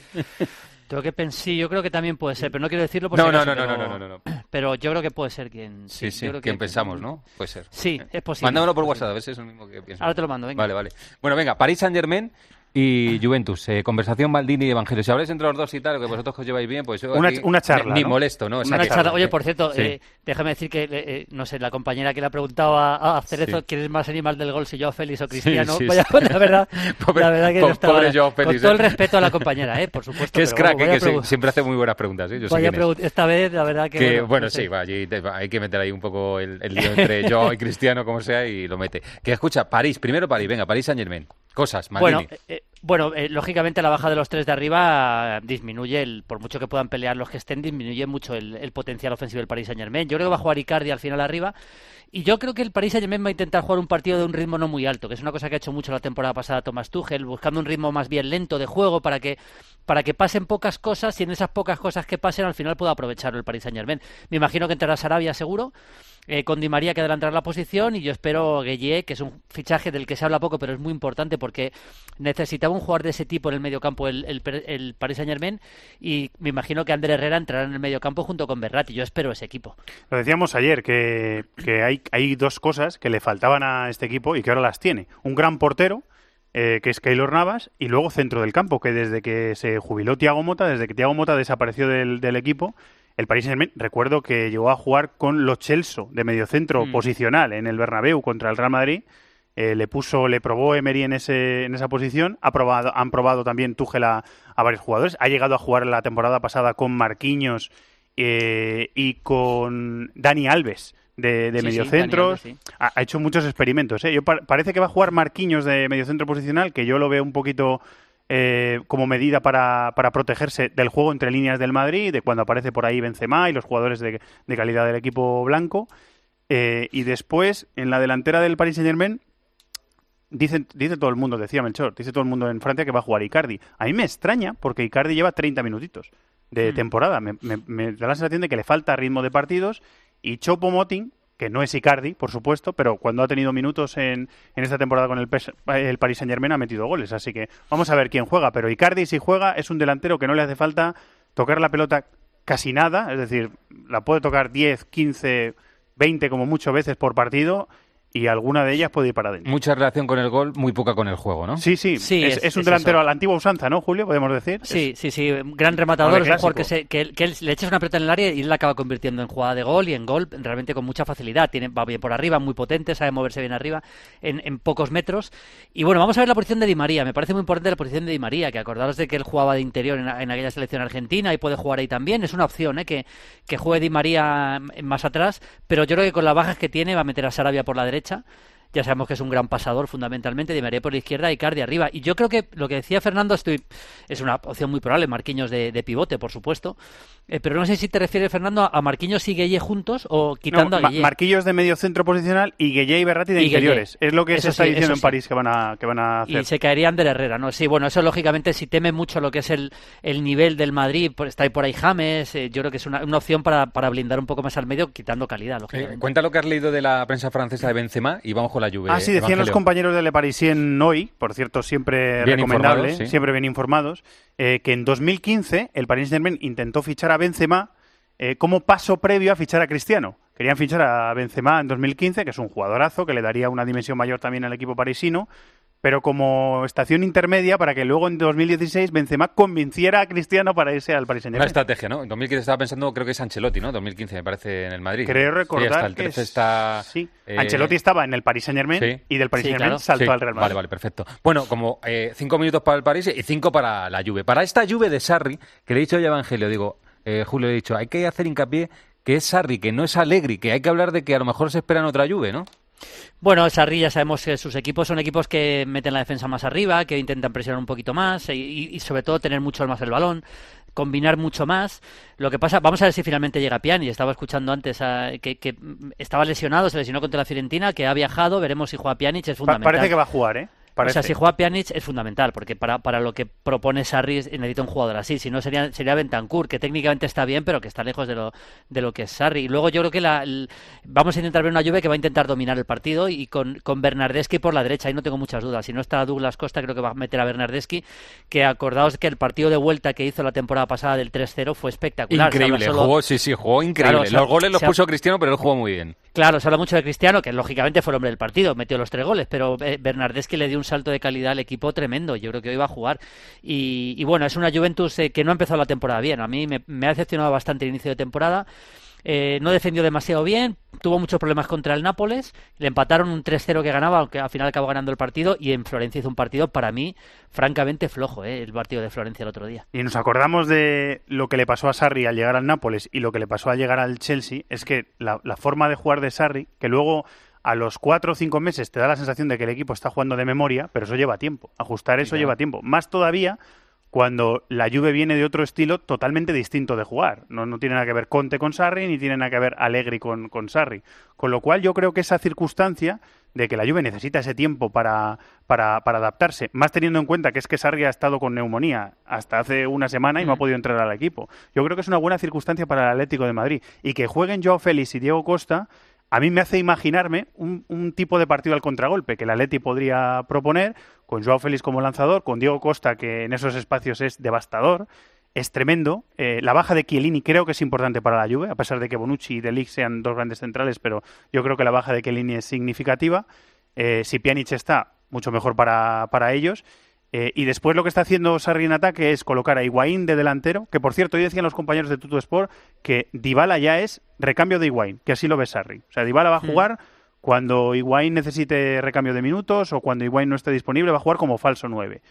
Speaker 8: Yo creo que también puede ser, pero no quiero decirlo por
Speaker 4: no,
Speaker 8: si acaso,
Speaker 4: no.
Speaker 8: Pero yo creo que puede ser quien...
Speaker 4: Sí,
Speaker 8: creo
Speaker 4: quien pensamos, ¿no? Puede ser.
Speaker 8: Sí, es posible.
Speaker 4: Mándamelo por WhatsApp, a ver si es el mismo que pienso.
Speaker 8: Ahora te lo mando, venga.
Speaker 4: Vale. Bueno, venga, Paris Saint-Germain y Juventus. Conversación Maldini y Evangelio. Si habláis entre los dos y tal, que vosotros os lleváis bien, pues yo
Speaker 3: una charla,
Speaker 4: ni
Speaker 3: ¿no?
Speaker 4: molesto, ¿no?
Speaker 8: Una charla. Oye, por cierto, déjame decir que, no sé, la compañera que le ha preguntado a Cerezo quién es más animal del gol, si Joao Félix o Cristiano. Vaya, la verdad que no estaba...
Speaker 4: Pobre Joao Félix,
Speaker 8: con todo el respeto a la compañera, por supuesto.
Speaker 4: Que es crack, que siempre hace muy buenas preguntas. Yo sé
Speaker 8: esta vez, la verdad que...
Speaker 4: Bueno, sí, hay que meter ahí un poco el lío entre Joao y Cristiano, como sea, y lo mete. Que escucha, París Saint-Germain. Cosas, Maldini.
Speaker 8: Bueno, lógicamente la baja de los 3 de arriba disminuye, por mucho que puedan pelear los que estén, disminuye mucho el potencial ofensivo del Paris Saint-Germain. Yo creo que va a jugar Icardi al final arriba y yo creo que el Paris Saint-Germain va a intentar jugar un partido de un ritmo no muy alto, que es una cosa que ha hecho mucho la temporada pasada Thomas Tuchel, buscando un ritmo más bien lento de juego para que pasen pocas cosas y en esas pocas cosas que pasen al final pueda aprovecharlo el Paris Saint-Germain. Me imagino que entrará Sarabia seguro, con Di María que adelantará la posición y yo espero Gueye, que es un fichaje del que se habla poco pero es muy importante porque necesitaba un jugador de ese tipo en el mediocampo el Paris Saint-Germain y me imagino que Ander Herrera entrará en el mediocampo junto con Verratti. Yo espero ese equipo.
Speaker 3: Lo decíamos ayer que hay 2 cosas que le faltaban a este equipo y que ahora las tiene. Un gran portero, que es Keylor Navas, y luego centro del campo, que desde que se jubiló Thiago Motta, desde que Thiago Motta desapareció del equipo, el Paris Saint-Germain, recuerdo que llegó a jugar con Lo Celso de mediocentro posicional en el Bernabéu contra el Real Madrid. Le probó Emery en esa posición. Han probado también Tuchel a varios jugadores. Ha llegado a jugar la temporada pasada con Marquinhos y con Dani Alves de mediocentros. Sí. Ha hecho muchos experimentos. Parece que va a jugar Marquinhos de mediocentro posicional, que yo lo veo un poquito como medida para protegerse del juego entre líneas del Madrid, de cuando aparece por ahí Benzema y los jugadores de calidad del equipo blanco. Y después, en la delantera del Paris Saint-Germain, dice todo el mundo, decía Melchor, dice todo el mundo en Francia que va a jugar Icardi. A mí me extraña porque Icardi lleva 30 minutitos de temporada. Me da la sensación de que le falta ritmo de partidos y Choupo-Moting, que no es Icardi, por supuesto, pero cuando ha tenido minutos en esta temporada con el Paris Saint-Germain ha metido goles. Así que vamos a ver quién juega. Pero Icardi, si juega, es un delantero que no le hace falta tocar la pelota casi nada. Es decir, la puede tocar 10, 15, 20 como mucho veces por partido y alguna de ellas puede ir para adentro.
Speaker 4: Mucha relación con el gol, muy poca con el juego, ¿no?
Speaker 3: Sí, es un delantero a la antigua usanza, ¿no, Julio? Podemos decir.
Speaker 8: Sí, gran rematador, es un jugador que le echas una pelota en el área y él la acaba convirtiendo en jugada de gol y en gol realmente con mucha facilidad. Va bien por arriba, muy potente, sabe moverse bien arriba en pocos metros. Y bueno, vamos a ver la posición de Di María. Me parece muy importante la posición de Di María, que acordaros de que él jugaba de interior en aquella selección argentina y puede jugar ahí también. Es una opción, que juegue Di María más atrás, pero yo creo que con las bajas que tiene va a meter a Sarabia por la derecha. Ya sabemos que es un gran pasador fundamentalmente, Di María por la izquierda y Icardi arriba. Y yo creo que lo que decía Fernando es una opción muy probable, Marquinhos de pivote, por supuesto. Pero no sé si te refieres, Fernando, a Marquinhos y Gueye juntos o quitando a Gueye.
Speaker 3: Marquinhos de medio centro posicional y Gueye y Berratti de interiores. Es lo que se está diciendo en París que van a hacer.
Speaker 8: Y se caería Ander Herrera, ¿no? Sí, bueno, eso lógicamente si teme mucho lo que es el nivel del Madrid, está ahí por ahí James, yo creo que es una opción para blindar un poco más al medio, quitando calidad, lógicamente.
Speaker 4: Cuenta lo que has leído de la prensa francesa de Benzema y vamos con la Juve.
Speaker 3: Sí, decían los compañeros de Le Parisien hoy, por cierto, siempre bien recomendable, siempre bien informados, que en 2015 el Paris Saint-Germain intentó fichar a Benzema como paso previo a fichar a Cristiano. Querían fichar a Benzema en 2015, que es un jugadorazo, que le daría una dimensión mayor también al equipo parisino, pero como estación intermedia para que luego en 2016 Benzema convenciera a Cristiano para irse al Paris Saint-Germain.
Speaker 4: Una estrategia, ¿no? En 2015 estaba pensando, creo que es Ancelotti, ¿no? 2015 me parece en el Madrid.
Speaker 3: Creo recordar
Speaker 4: el 13 está...
Speaker 3: Sí, Ancelotti estaba en el Paris Saint-Germain y del Paris Saint-Germain saltó al Real Madrid.
Speaker 4: Vale, perfecto. Bueno, como 5 minutos para el París y 5 para la Juve. Para esta Juve de Sarri, que le he dicho hoy a Evangelio, Julio, le he dicho, hay que hacer hincapié que es Sarri, que no es Allegri, que hay que hablar de que a lo mejor se esperan otra Juve, ¿no?
Speaker 8: Bueno, Sarri ya sabemos que sus equipos son equipos que meten la defensa más arriba, que intentan presionar un poquito más y sobre todo tener mucho más el balón, combinar mucho más. Lo que pasa, vamos a ver si finalmente llega Pjanic. Estaba escuchando antes que estaba lesionado, se lesionó contra la Fiorentina, que ha viajado, veremos si juega Pjanic, es fundamental.
Speaker 3: Parece que va a jugar, ¿eh? Parece.
Speaker 8: O sea, si juega Pjanic es fundamental, porque para lo que propone Sarri necesita un jugador así. Si no, sería Bentancur, que técnicamente está bien, pero que está lejos de lo que es Sarri. Y luego yo creo que vamos a intentar ver una Juve que va a intentar dominar el partido y con Bernardeschi por la derecha. Ahí no tengo muchas dudas. Si no está Douglas Costa, creo que va a meter a Bernardeschi, que acordaos que el partido de vuelta que hizo la temporada pasada del 3-0 fue espectacular.
Speaker 4: Increíble, jugó increíble. Claro, los goles los puso Cristiano, pero él jugó muy bien.
Speaker 8: Claro, se habla mucho de Cristiano, que lógicamente fue el hombre del partido, metió los 3 goles, pero Bernardeschi le dio un salto de calidad al equipo tremendo. Yo creo que hoy va a jugar. Y bueno, es una Juventus que no ha empezado la temporada bien. A mí me ha decepcionado bastante el inicio de temporada. No defendió demasiado bien, tuvo muchos problemas contra el Nápoles, le empataron un 3-0 que ganaba, aunque al final acabó ganando el partido, y en Florencia hizo un partido para mí francamente flojo, el partido de Florencia el otro día.
Speaker 3: Y nos acordamos de lo que le pasó a Sarri al llegar al Nápoles y lo que le pasó al llegar al Chelsea, es que la forma de jugar de Sarri, que luego a los 4 o 5 meses te da la sensación de que el equipo está jugando de memoria, pero eso lleva tiempo, ajustar eso lleva tiempo, más todavía cuando la Juve viene de otro estilo totalmente distinto de jugar. No tiene nada que ver Conte con Sarri, ni tiene nada que ver Allegri con Sarri. Con lo cual yo creo que esa circunstancia de que la Juve necesita ese tiempo para adaptarse, más teniendo en cuenta que es que Sarri ha estado con neumonía hasta hace una semana y no ha podido entrar al equipo. Yo creo que es una buena circunstancia para el Atlético de Madrid. Y que jueguen Joao Félix y Diego Costa, a mí me hace imaginarme un tipo de partido al contragolpe que el Atleti podría proponer, con Joao Félix como lanzador, con Diego Costa, que en esos espacios es devastador, es tremendo. La baja de Chiellini creo que es importante para la Juve, a pesar de que Bonucci y De Ligt sean 2 grandes centrales, pero yo creo que la baja de Chiellini es significativa. Si Pjanic está, mucho mejor para ellos. Y después lo que está haciendo Sarri en ataque es colocar a Higuaín de delantero, que por cierto, hoy decían los compañeros de Tuttosport que Dybala ya es recambio de Higuaín, que así lo ve Sarri. O sea, Dybala va a jugar cuando Higuaín necesite recambio de minutos o cuando Higuaín no esté disponible, va a jugar como falso 9.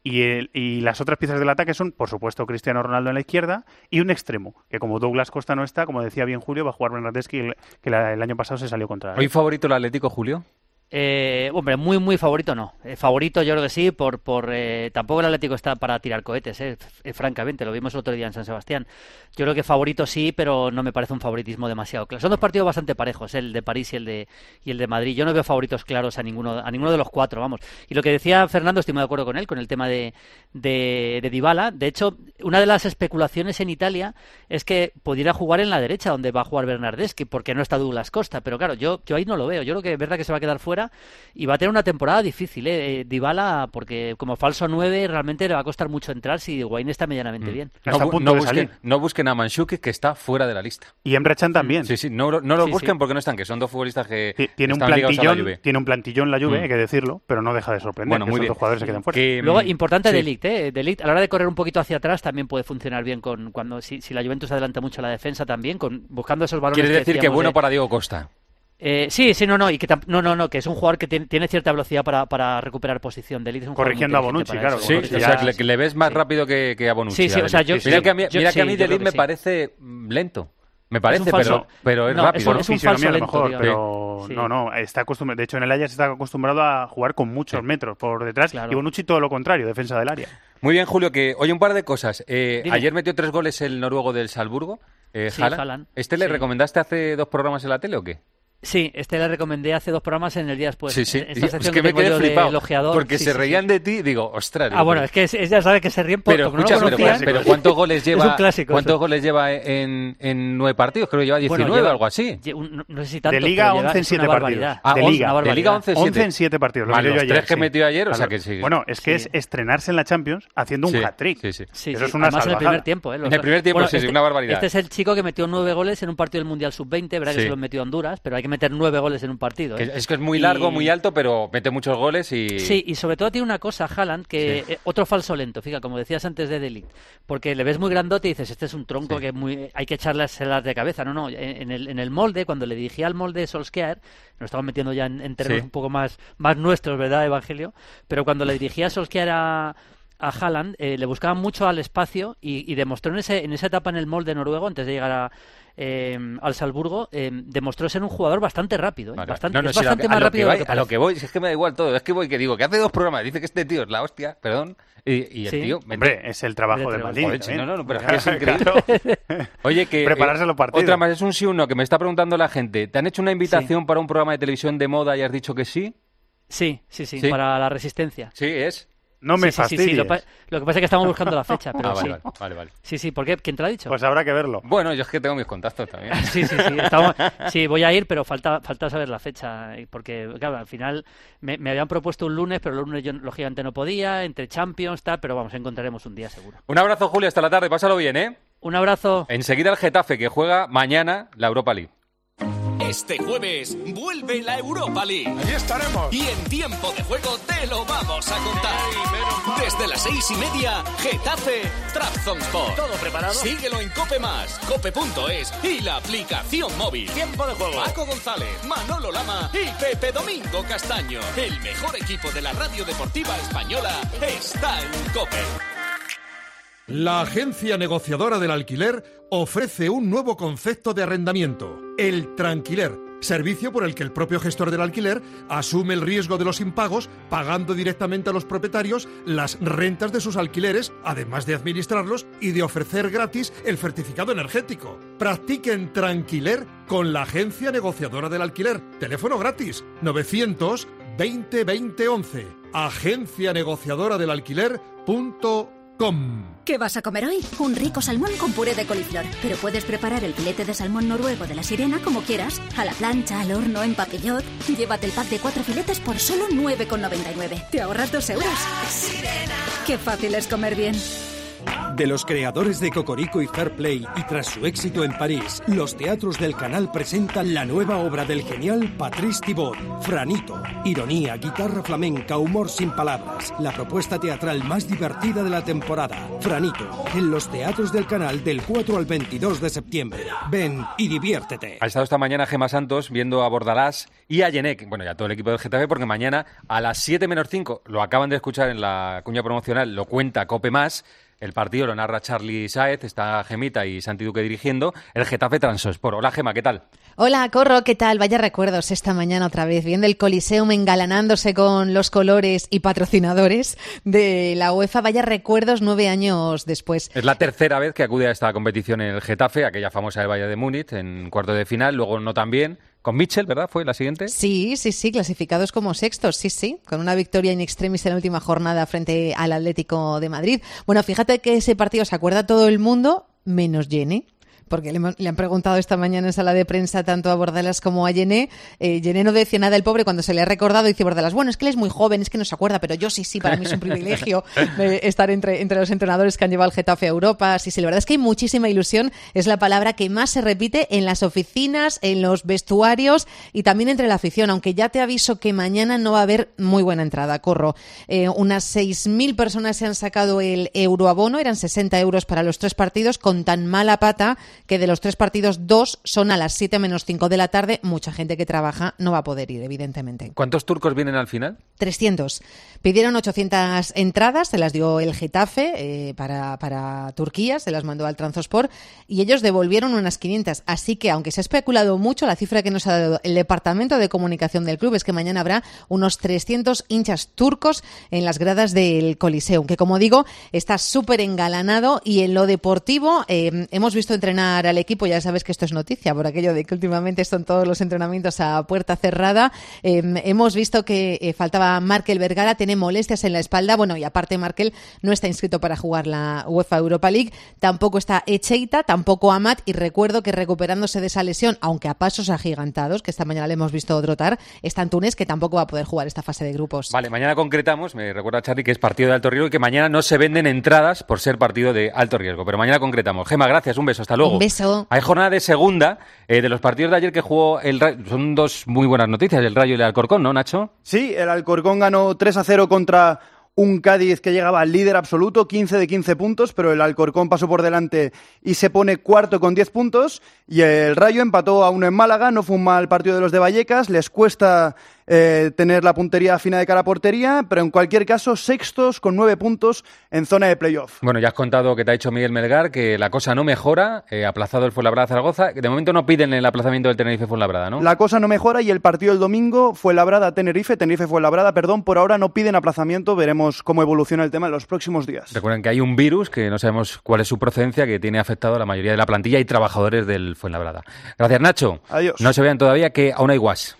Speaker 3: Y las otras piezas del ataque son, por supuesto, Cristiano Ronaldo en la izquierda y un extremo, que como Douglas Costa no está, como decía bien Julio, va a jugar Bernardeschi, que el año pasado se salió contra él.
Speaker 4: ¿Hoy favorito el Atlético, Julio?
Speaker 8: Hombre, muy favorito no. Favorito yo creo que sí, tampoco el Atlético está para tirar cohetes, francamente, lo vimos el otro día en San Sebastián. Yo creo que favorito sí, pero no me parece un favoritismo demasiado claro. Son 2 partidos bastante parejos, el de París y el de Madrid. Yo no veo favoritos claros a ninguno de los 4, vamos. Y lo que decía Fernando, estoy muy de acuerdo con él, con el tema de Dybala. De hecho, una de las especulaciones en Italia es que pudiera jugar en la derecha, donde va a jugar Bernardeschi, porque no está Douglas Costa. Pero claro, yo ahí no lo veo. Yo creo que es verdad que se va a quedar fuera, izquierda, y va a tener una temporada difícil, Dybala, porque como falso 9 realmente le va a costar mucho entrar si Higuaín está medianamente bien.
Speaker 4: No busquen a Mandzukic, que está fuera de la lista.
Speaker 3: Y Emre Can también.
Speaker 4: Sí, no lo busquen porque no están, que son dos futbolistas que
Speaker 3: tiene
Speaker 4: están ligados a la Juve.
Speaker 3: Tiene un plantillón la Juve, hay que decirlo, pero no deja de sorprender que esos dos jugadores se queden fuera.
Speaker 8: Luego, importante De Ligt, De Ligt a la hora de correr un poquito hacia atrás también puede funcionar bien si la Juventus adelanta mucho la defensa también, buscando esos balones.
Speaker 4: ¿Quieres decir que bueno para Diego Costa?
Speaker 8: Sí, y que que es un jugador que tiene cierta velocidad para recuperar posición. De Ligt es un
Speaker 3: corrigiendo a Bonucci, claro.
Speaker 4: Sí, o sea, que le ves más rápido que a Bonucci.
Speaker 8: Sí, o sea,
Speaker 4: mira que a mí De Ligt me parece lento. Me parece, pero es rápido.
Speaker 8: Es un falso lento,
Speaker 3: mejor, pero no, está acostumbrado. De hecho, en el Ajax está acostumbrado a jugar con muchos metros por detrás, y Bonucci todo lo contrario, defensa del área.
Speaker 4: Muy bien, Julio, oye, un par de cosas. Ayer metió 3 goles el noruego del Salzburgo, Haaland. ¿Le recomendaste hace 2 programas en la tele o qué?
Speaker 8: Sí, le recomendé hace 2 programas en el día después.
Speaker 4: Sí.
Speaker 8: Es
Speaker 4: que me quedé flipado, porque se reían de ti, digo, ostras.
Speaker 8: Bueno, es que ya sabe que se ríen por
Speaker 4: pero ¿cuántos goles lleva? Es un clásico, ¿cuántos goles lleva en 9 partidos? Creo que lleva 19 o algo así.
Speaker 8: No sé si tanto,
Speaker 3: de Liga 11 en 7 partidos.
Speaker 4: De Liga 11
Speaker 3: en 7 partidos.
Speaker 4: Más los 3 que metió ayer, o sea que sí.
Speaker 3: Bueno, es que es estrenarse en la Champions haciendo un hat-trick. Eso es una salvajada.
Speaker 8: En el primer tiempo.
Speaker 4: En el primer tiempo, sí, una barbaridad.
Speaker 8: Este es el chico que metió 9 goles en un partido del Mundial Sub-20, verdad que se los metió a Honduras, pero hay que meter 9 goles en un partido.
Speaker 4: Es que es muy largo, muy alto, pero mete muchos goles y...
Speaker 8: Sí, y sobre todo tiene una cosa, Haaland, que otro falso lento, fíjate, como decías antes de Ligt, porque le ves muy grandote y dices, este es un tronco que hay que echarle las de cabeza. No, en el molde, cuando le dirigía al molde Solskjaer, nos estamos metiendo ya en terrenos un poco más nuestros, ¿verdad, Evangelio? Pero cuando le dirigía Solskjaer a Haaland, le buscaban mucho al espacio y demostró en esa etapa en el molde noruego, antes de llegar al Salzburgo, demostró ser un jugador bastante rápido. Bastante más rápido de lo que
Speaker 4: a lo que voy, es que me da igual todo. Es que digo que hace 2 programas, dice que este tío es la hostia, perdón. Y el tío...
Speaker 3: Hombre, es el trabajo de Maldini.
Speaker 4: Pero es que es increíble. Oye, que...
Speaker 3: Prepararse los partidos.
Speaker 4: Otra más, es un sí o no, que me está preguntando la gente. ¿Te han hecho una invitación para un programa de televisión de moda y has dicho que sí?
Speaker 8: Sí, para La Resistencia.
Speaker 4: Sí, es...
Speaker 3: No me fastidies.
Speaker 8: Sí. Lo que pasa es que estamos buscando la fecha, pero
Speaker 4: Vale.
Speaker 8: Sí, ¿por qué? ¿Quién te lo ha dicho?
Speaker 3: Pues habrá que verlo.
Speaker 4: Bueno, yo es que tengo mis contactos también.
Speaker 8: Sí, voy a ir, pero falta saber la fecha, porque claro, al final me habían propuesto un lunes, pero el lunes yo lógicamente no podía, entre Champions, pero vamos, encontraremos un día seguro.
Speaker 4: Un abrazo, Julio, hasta la tarde, pásalo bien, ¿eh?
Speaker 8: Un abrazo.
Speaker 4: Enseguida el Getafe, que juega mañana la Europa League.
Speaker 13: Este jueves vuelve la Europa League.
Speaker 6: Allí estaremos.
Speaker 13: Y en tiempo de juego te lo vamos a contar. Desde las 6:30, Getafe, Trabzonspor.
Speaker 6: ¿Todo preparado?
Speaker 13: Síguelo en Cope+, cope.es y la aplicación móvil.
Speaker 6: Tiempo de juego.
Speaker 13: Paco González, Manolo Lama y Pepe Domingo Castaño. El mejor equipo de la radio deportiva española está en Cope.
Speaker 15: La agencia negociadora del alquiler ofrece un nuevo concepto de arrendamiento, el tranquiler, servicio por el que el propio gestor del alquiler asume el riesgo de los impagos, pagando directamente a los propietarios las rentas de sus alquileres, además de administrarlos y de ofrecer gratis el certificado energético. Practiquen tranquiler con la agencia negociadora del alquiler. Teléfono gratis 900 20 20 11. agencianegociadoradelalquiler.com.
Speaker 14: ¿Qué vas a comer hoy? Un rico salmón con puré de coliflor. Pero puedes preparar el filete de salmón noruego de la Sirena como quieras. A la plancha, al horno, en papillot. Llévate el pack de 4 filetes por solo 9,99. Te ahorras 2 euros. Qué fácil es comer bien.
Speaker 18: De los creadores de Cocorico y Fair Play y tras su éxito en París, los teatros del Canal presentan la nueva obra del genial Patrice Thibot, Franito. Ironía, guitarra flamenca, humor sin palabras. La propuesta teatral más divertida de la temporada. Franito, en los teatros del Canal del 4 al 22 de septiembre. Ven y diviértete.
Speaker 4: Ha estado esta mañana Gemma Santos viendo a Bordalás y a Yenek, bueno, y a todo el equipo del Getafe, porque mañana a las 7 menos 5, lo acaban de escuchar en la cuña promocional, lo cuenta Cope+. El partido lo narra Charly Sáez, está Gemita y Santi Duque dirigiendo, el Getafe Trabzonspor. Hola, Gema, ¿qué tal?
Speaker 19: Hola, Corro, ¿qué tal? Vaya recuerdos esta mañana otra vez, viendo el Coliseum engalanándose con los colores y patrocinadores de la UEFA. Vaya recuerdos 9 años después.
Speaker 4: Es la tercera vez que acude a esta competición en el Getafe, aquella famosa del Bayern de Múnich, en cuarto de final, luego no tan bien. Con Mitchell, ¿verdad? ¿Fue la siguiente?
Speaker 19: Sí, clasificados como sextos, sí, con una victoria in extremis en la última jornada frente al Atlético de Madrid. Bueno, fíjate que ese partido se acuerda todo el mundo, menos Jenny. porque le han preguntado esta mañana en sala de prensa tanto a Bordalas como a Yené. Yené no decía nada, el pobre, cuando se le ha recordado, dice Bordalas, bueno, es que él es muy joven, es que no se acuerda, pero yo sí, para mí es un privilegio estar entre los entrenadores que han llevado al Getafe a Europa. Sí, la verdad es que hay muchísima ilusión, es la palabra que más se repite en las oficinas, en los vestuarios y también entre la afición, aunque ya te aviso que mañana no va a haber muy buena entrada, corro. Unas 6.000 personas se han sacado el euroabono, eran 60 euros para los 3 partidos, con tan mala pata que de los 3 partidos 2 son a las 7 menos 5 de la tarde. Mucha gente que trabaja no va a poder ir, evidentemente.
Speaker 4: ¿Cuántos turcos vienen al final?
Speaker 19: 300. Pidieron 800 entradas, se las dio el Getafe para Turquía, se las mandó al Trabzonspor y ellos devolvieron unas 500. Así que, aunque se ha especulado mucho, la cifra que nos ha dado el departamento de comunicación del club es que mañana habrá unos 300 hinchas turcos en las gradas del Coliseum, que, como digo, está súper engalanado. Y en lo deportivo, hemos visto entrenar al equipo, ya sabes que esto es noticia por aquello de que últimamente son todos los entrenamientos a puerta cerrada. Hemos visto que faltaba Markel Vergara, tiene molestias en la espalda, bueno, y aparte Markel no está inscrito para jugar la UEFA Europa League, tampoco está Echeita, tampoco Amat, y recuerdo que recuperándose de esa lesión, aunque a pasos agigantados, que esta mañana le hemos visto trotar, está Antunes, que tampoco va a poder jugar esta fase de grupos.
Speaker 4: Vale, mañana concretamos, me recuerda Charly que es partido de alto riesgo y que mañana no se venden entradas por ser partido de alto riesgo, pero mañana concretamos. Gema, gracias, un beso, hasta luego.
Speaker 19: Un beso.
Speaker 4: Hay jornada de segunda, de los partidos de ayer que jugó el Rayo, son dos muy buenas noticias, el Rayo y el Alcorcón, ¿no, Nacho?
Speaker 1: Sí, el Alcorcón ganó 3-0 contra un Cádiz que llegaba al líder absoluto, 15 de 15 puntos, pero el Alcorcón pasó por delante y se pone cuarto con 10 puntos, y el Rayo empató a 1 en Málaga. No fue un mal partido de los de Vallecas, les cuesta tener la puntería fina de cara a portería, pero en cualquier caso sextos con 9 puntos en zona de playoff.
Speaker 4: Bueno, ya has contado que te ha dicho Miguel Melgar que la cosa no mejora, aplazado el Fuenlabrada-Zaragoza, de momento no piden el aplazamiento del Tenerife-Fuenlabrada, ¿no?
Speaker 1: La cosa no mejora y el partido del domingo Tenerife-Fuenlabrada, por ahora no piden aplazamiento, veremos cómo evoluciona el tema en los próximos días.
Speaker 4: Recuerden que hay un virus que no sabemos cuál es su procedencia, que tiene afectado a la mayoría de la plantilla y trabajadores del Fuenlabrada. Gracias, Nacho.
Speaker 1: Adiós.
Speaker 4: No se vean todavía, que aún hay guas.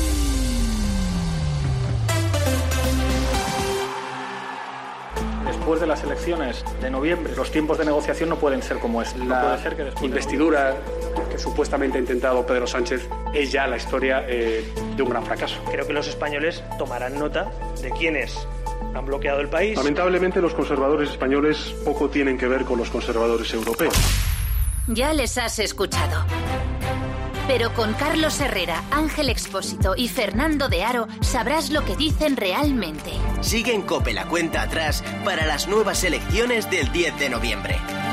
Speaker 7: Después de las elecciones de noviembre, los tiempos de negociación no pueden ser como este. No puede ser que después investidura que supuestamente ha intentado Pedro Sánchez es ya la historia de un gran fracaso.
Speaker 20: Creo que los españoles tomarán nota de quiénes han bloqueado el país.
Speaker 7: Lamentablemente, los conservadores españoles poco tienen que ver con los conservadores europeos.
Speaker 2: Ya les has escuchado. Pero con Carlos Herrera, Ángel Expósito y Fernando de Aro sabrás lo que dicen realmente.
Speaker 17: Sigue en COPE la cuenta atrás para las nuevas elecciones del 10 de noviembre.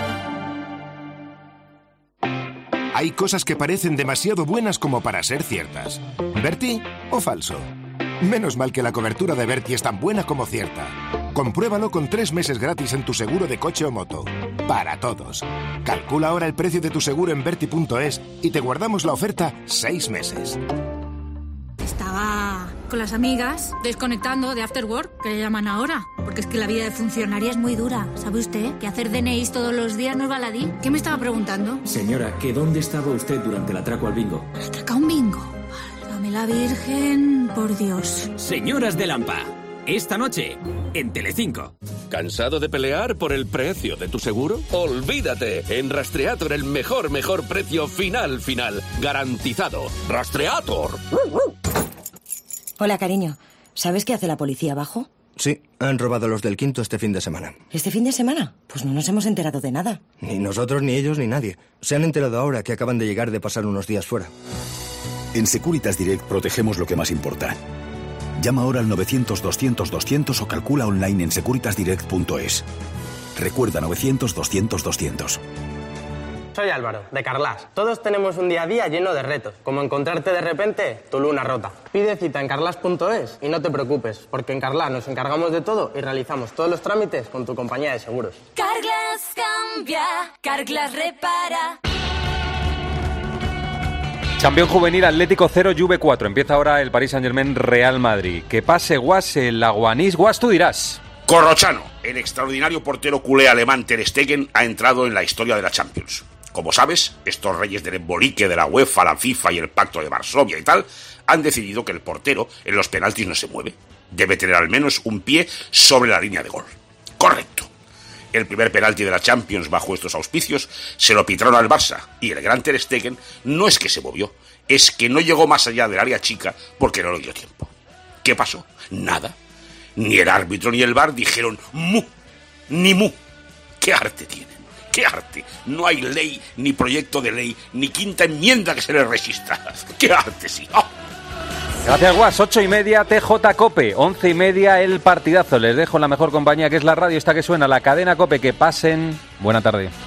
Speaker 21: Hay cosas que parecen demasiado buenas como para ser ciertas. ¿Berti o falso? Menos mal que la cobertura de Berti es tan buena como cierta. Compruébalo con 3 meses gratis en tu seguro de coche o moto. Para todos. Calcula ahora el precio de tu seguro en Berti.es y te guardamos la oferta 6 meses.
Speaker 22: Estaba con las amigas, desconectando de After Work, que le llaman ahora. Porque es que la vida de funcionaria es muy dura. ¿Sabe usted que hacer DNIs todos los días no es baladí? ¿Qué me estaba preguntando?
Speaker 23: Señora, ¿que dónde estaba usted durante el atraco al bingo?
Speaker 22: ¿Atraca un bingo? Válgame la Virgen, por Dios.
Speaker 13: Señoras de Lampa, esta noche en Telecinco. ¿Cansado de pelear por el precio de tu seguro? Olvídate, en Rastreator el mejor precio final, garantizado. Rastreator.
Speaker 27: Hola, cariño. ¿Sabes qué hace la policía abajo?
Speaker 28: Sí, han robado los del Quinto este fin de semana.
Speaker 27: ¿Este fin de semana? Pues no nos hemos enterado de nada.
Speaker 28: Ni nosotros, ni ellos, ni nadie. Se han enterado ahora que acaban de llegar de pasar unos días fuera.
Speaker 29: En Securitas Direct protegemos lo que más importa. Llama ahora al 900-200-200 o calcula online en securitasdirect.es. Recuerda, 900-200-200.
Speaker 30: Soy Álvaro, de Carglass. Todos tenemos un día a día lleno de retos, como encontrarte de repente tu luna rota. Pide cita en carglass.es y no te preocupes, porque en Carglass nos encargamos de todo y realizamos todos los trámites con tu compañía de seguros.
Speaker 2: Carglass cambia, Carglass repara.
Speaker 4: Campeón juvenil, Atlético 0, Juve 4. Empieza ahora el Paris Saint-Germain Real Madrid. Que pase Guas el Aguanís. Guas, tú dirás.
Speaker 31: Corrochano, el extraordinario portero culé alemán Ter Stegen ha entrado en la historia de la Champions. Como sabes, estos reyes del embolique de la UEFA, la FIFA y el Pacto de Varsovia y tal, han decidido que el portero en los penaltis no se mueve. Debe tener al menos un pie sobre la línea de gol. Correcto. El primer penalti de la Champions bajo estos auspicios se lo pitaron al Barça, y el gran Ter Stegen no es que se movió, es que no llegó más allá del área chica porque no le dio tiempo. ¿Qué pasó? Nada. Ni el árbitro ni el VAR dijeron mu, ni mu. ¿Qué arte tienen? ¡Qué arte! No hay ley, ni proyecto de ley, ni quinta enmienda que se les resista. ¡Qué arte, sí! ¡Oh!
Speaker 4: Gracias, Guas. 8:30 TJ Cope, 11:30 el partidazo. Les dejo en la mejor compañía que es la radio, esta que suena, la cadena Cope. Que pasen buena tarde.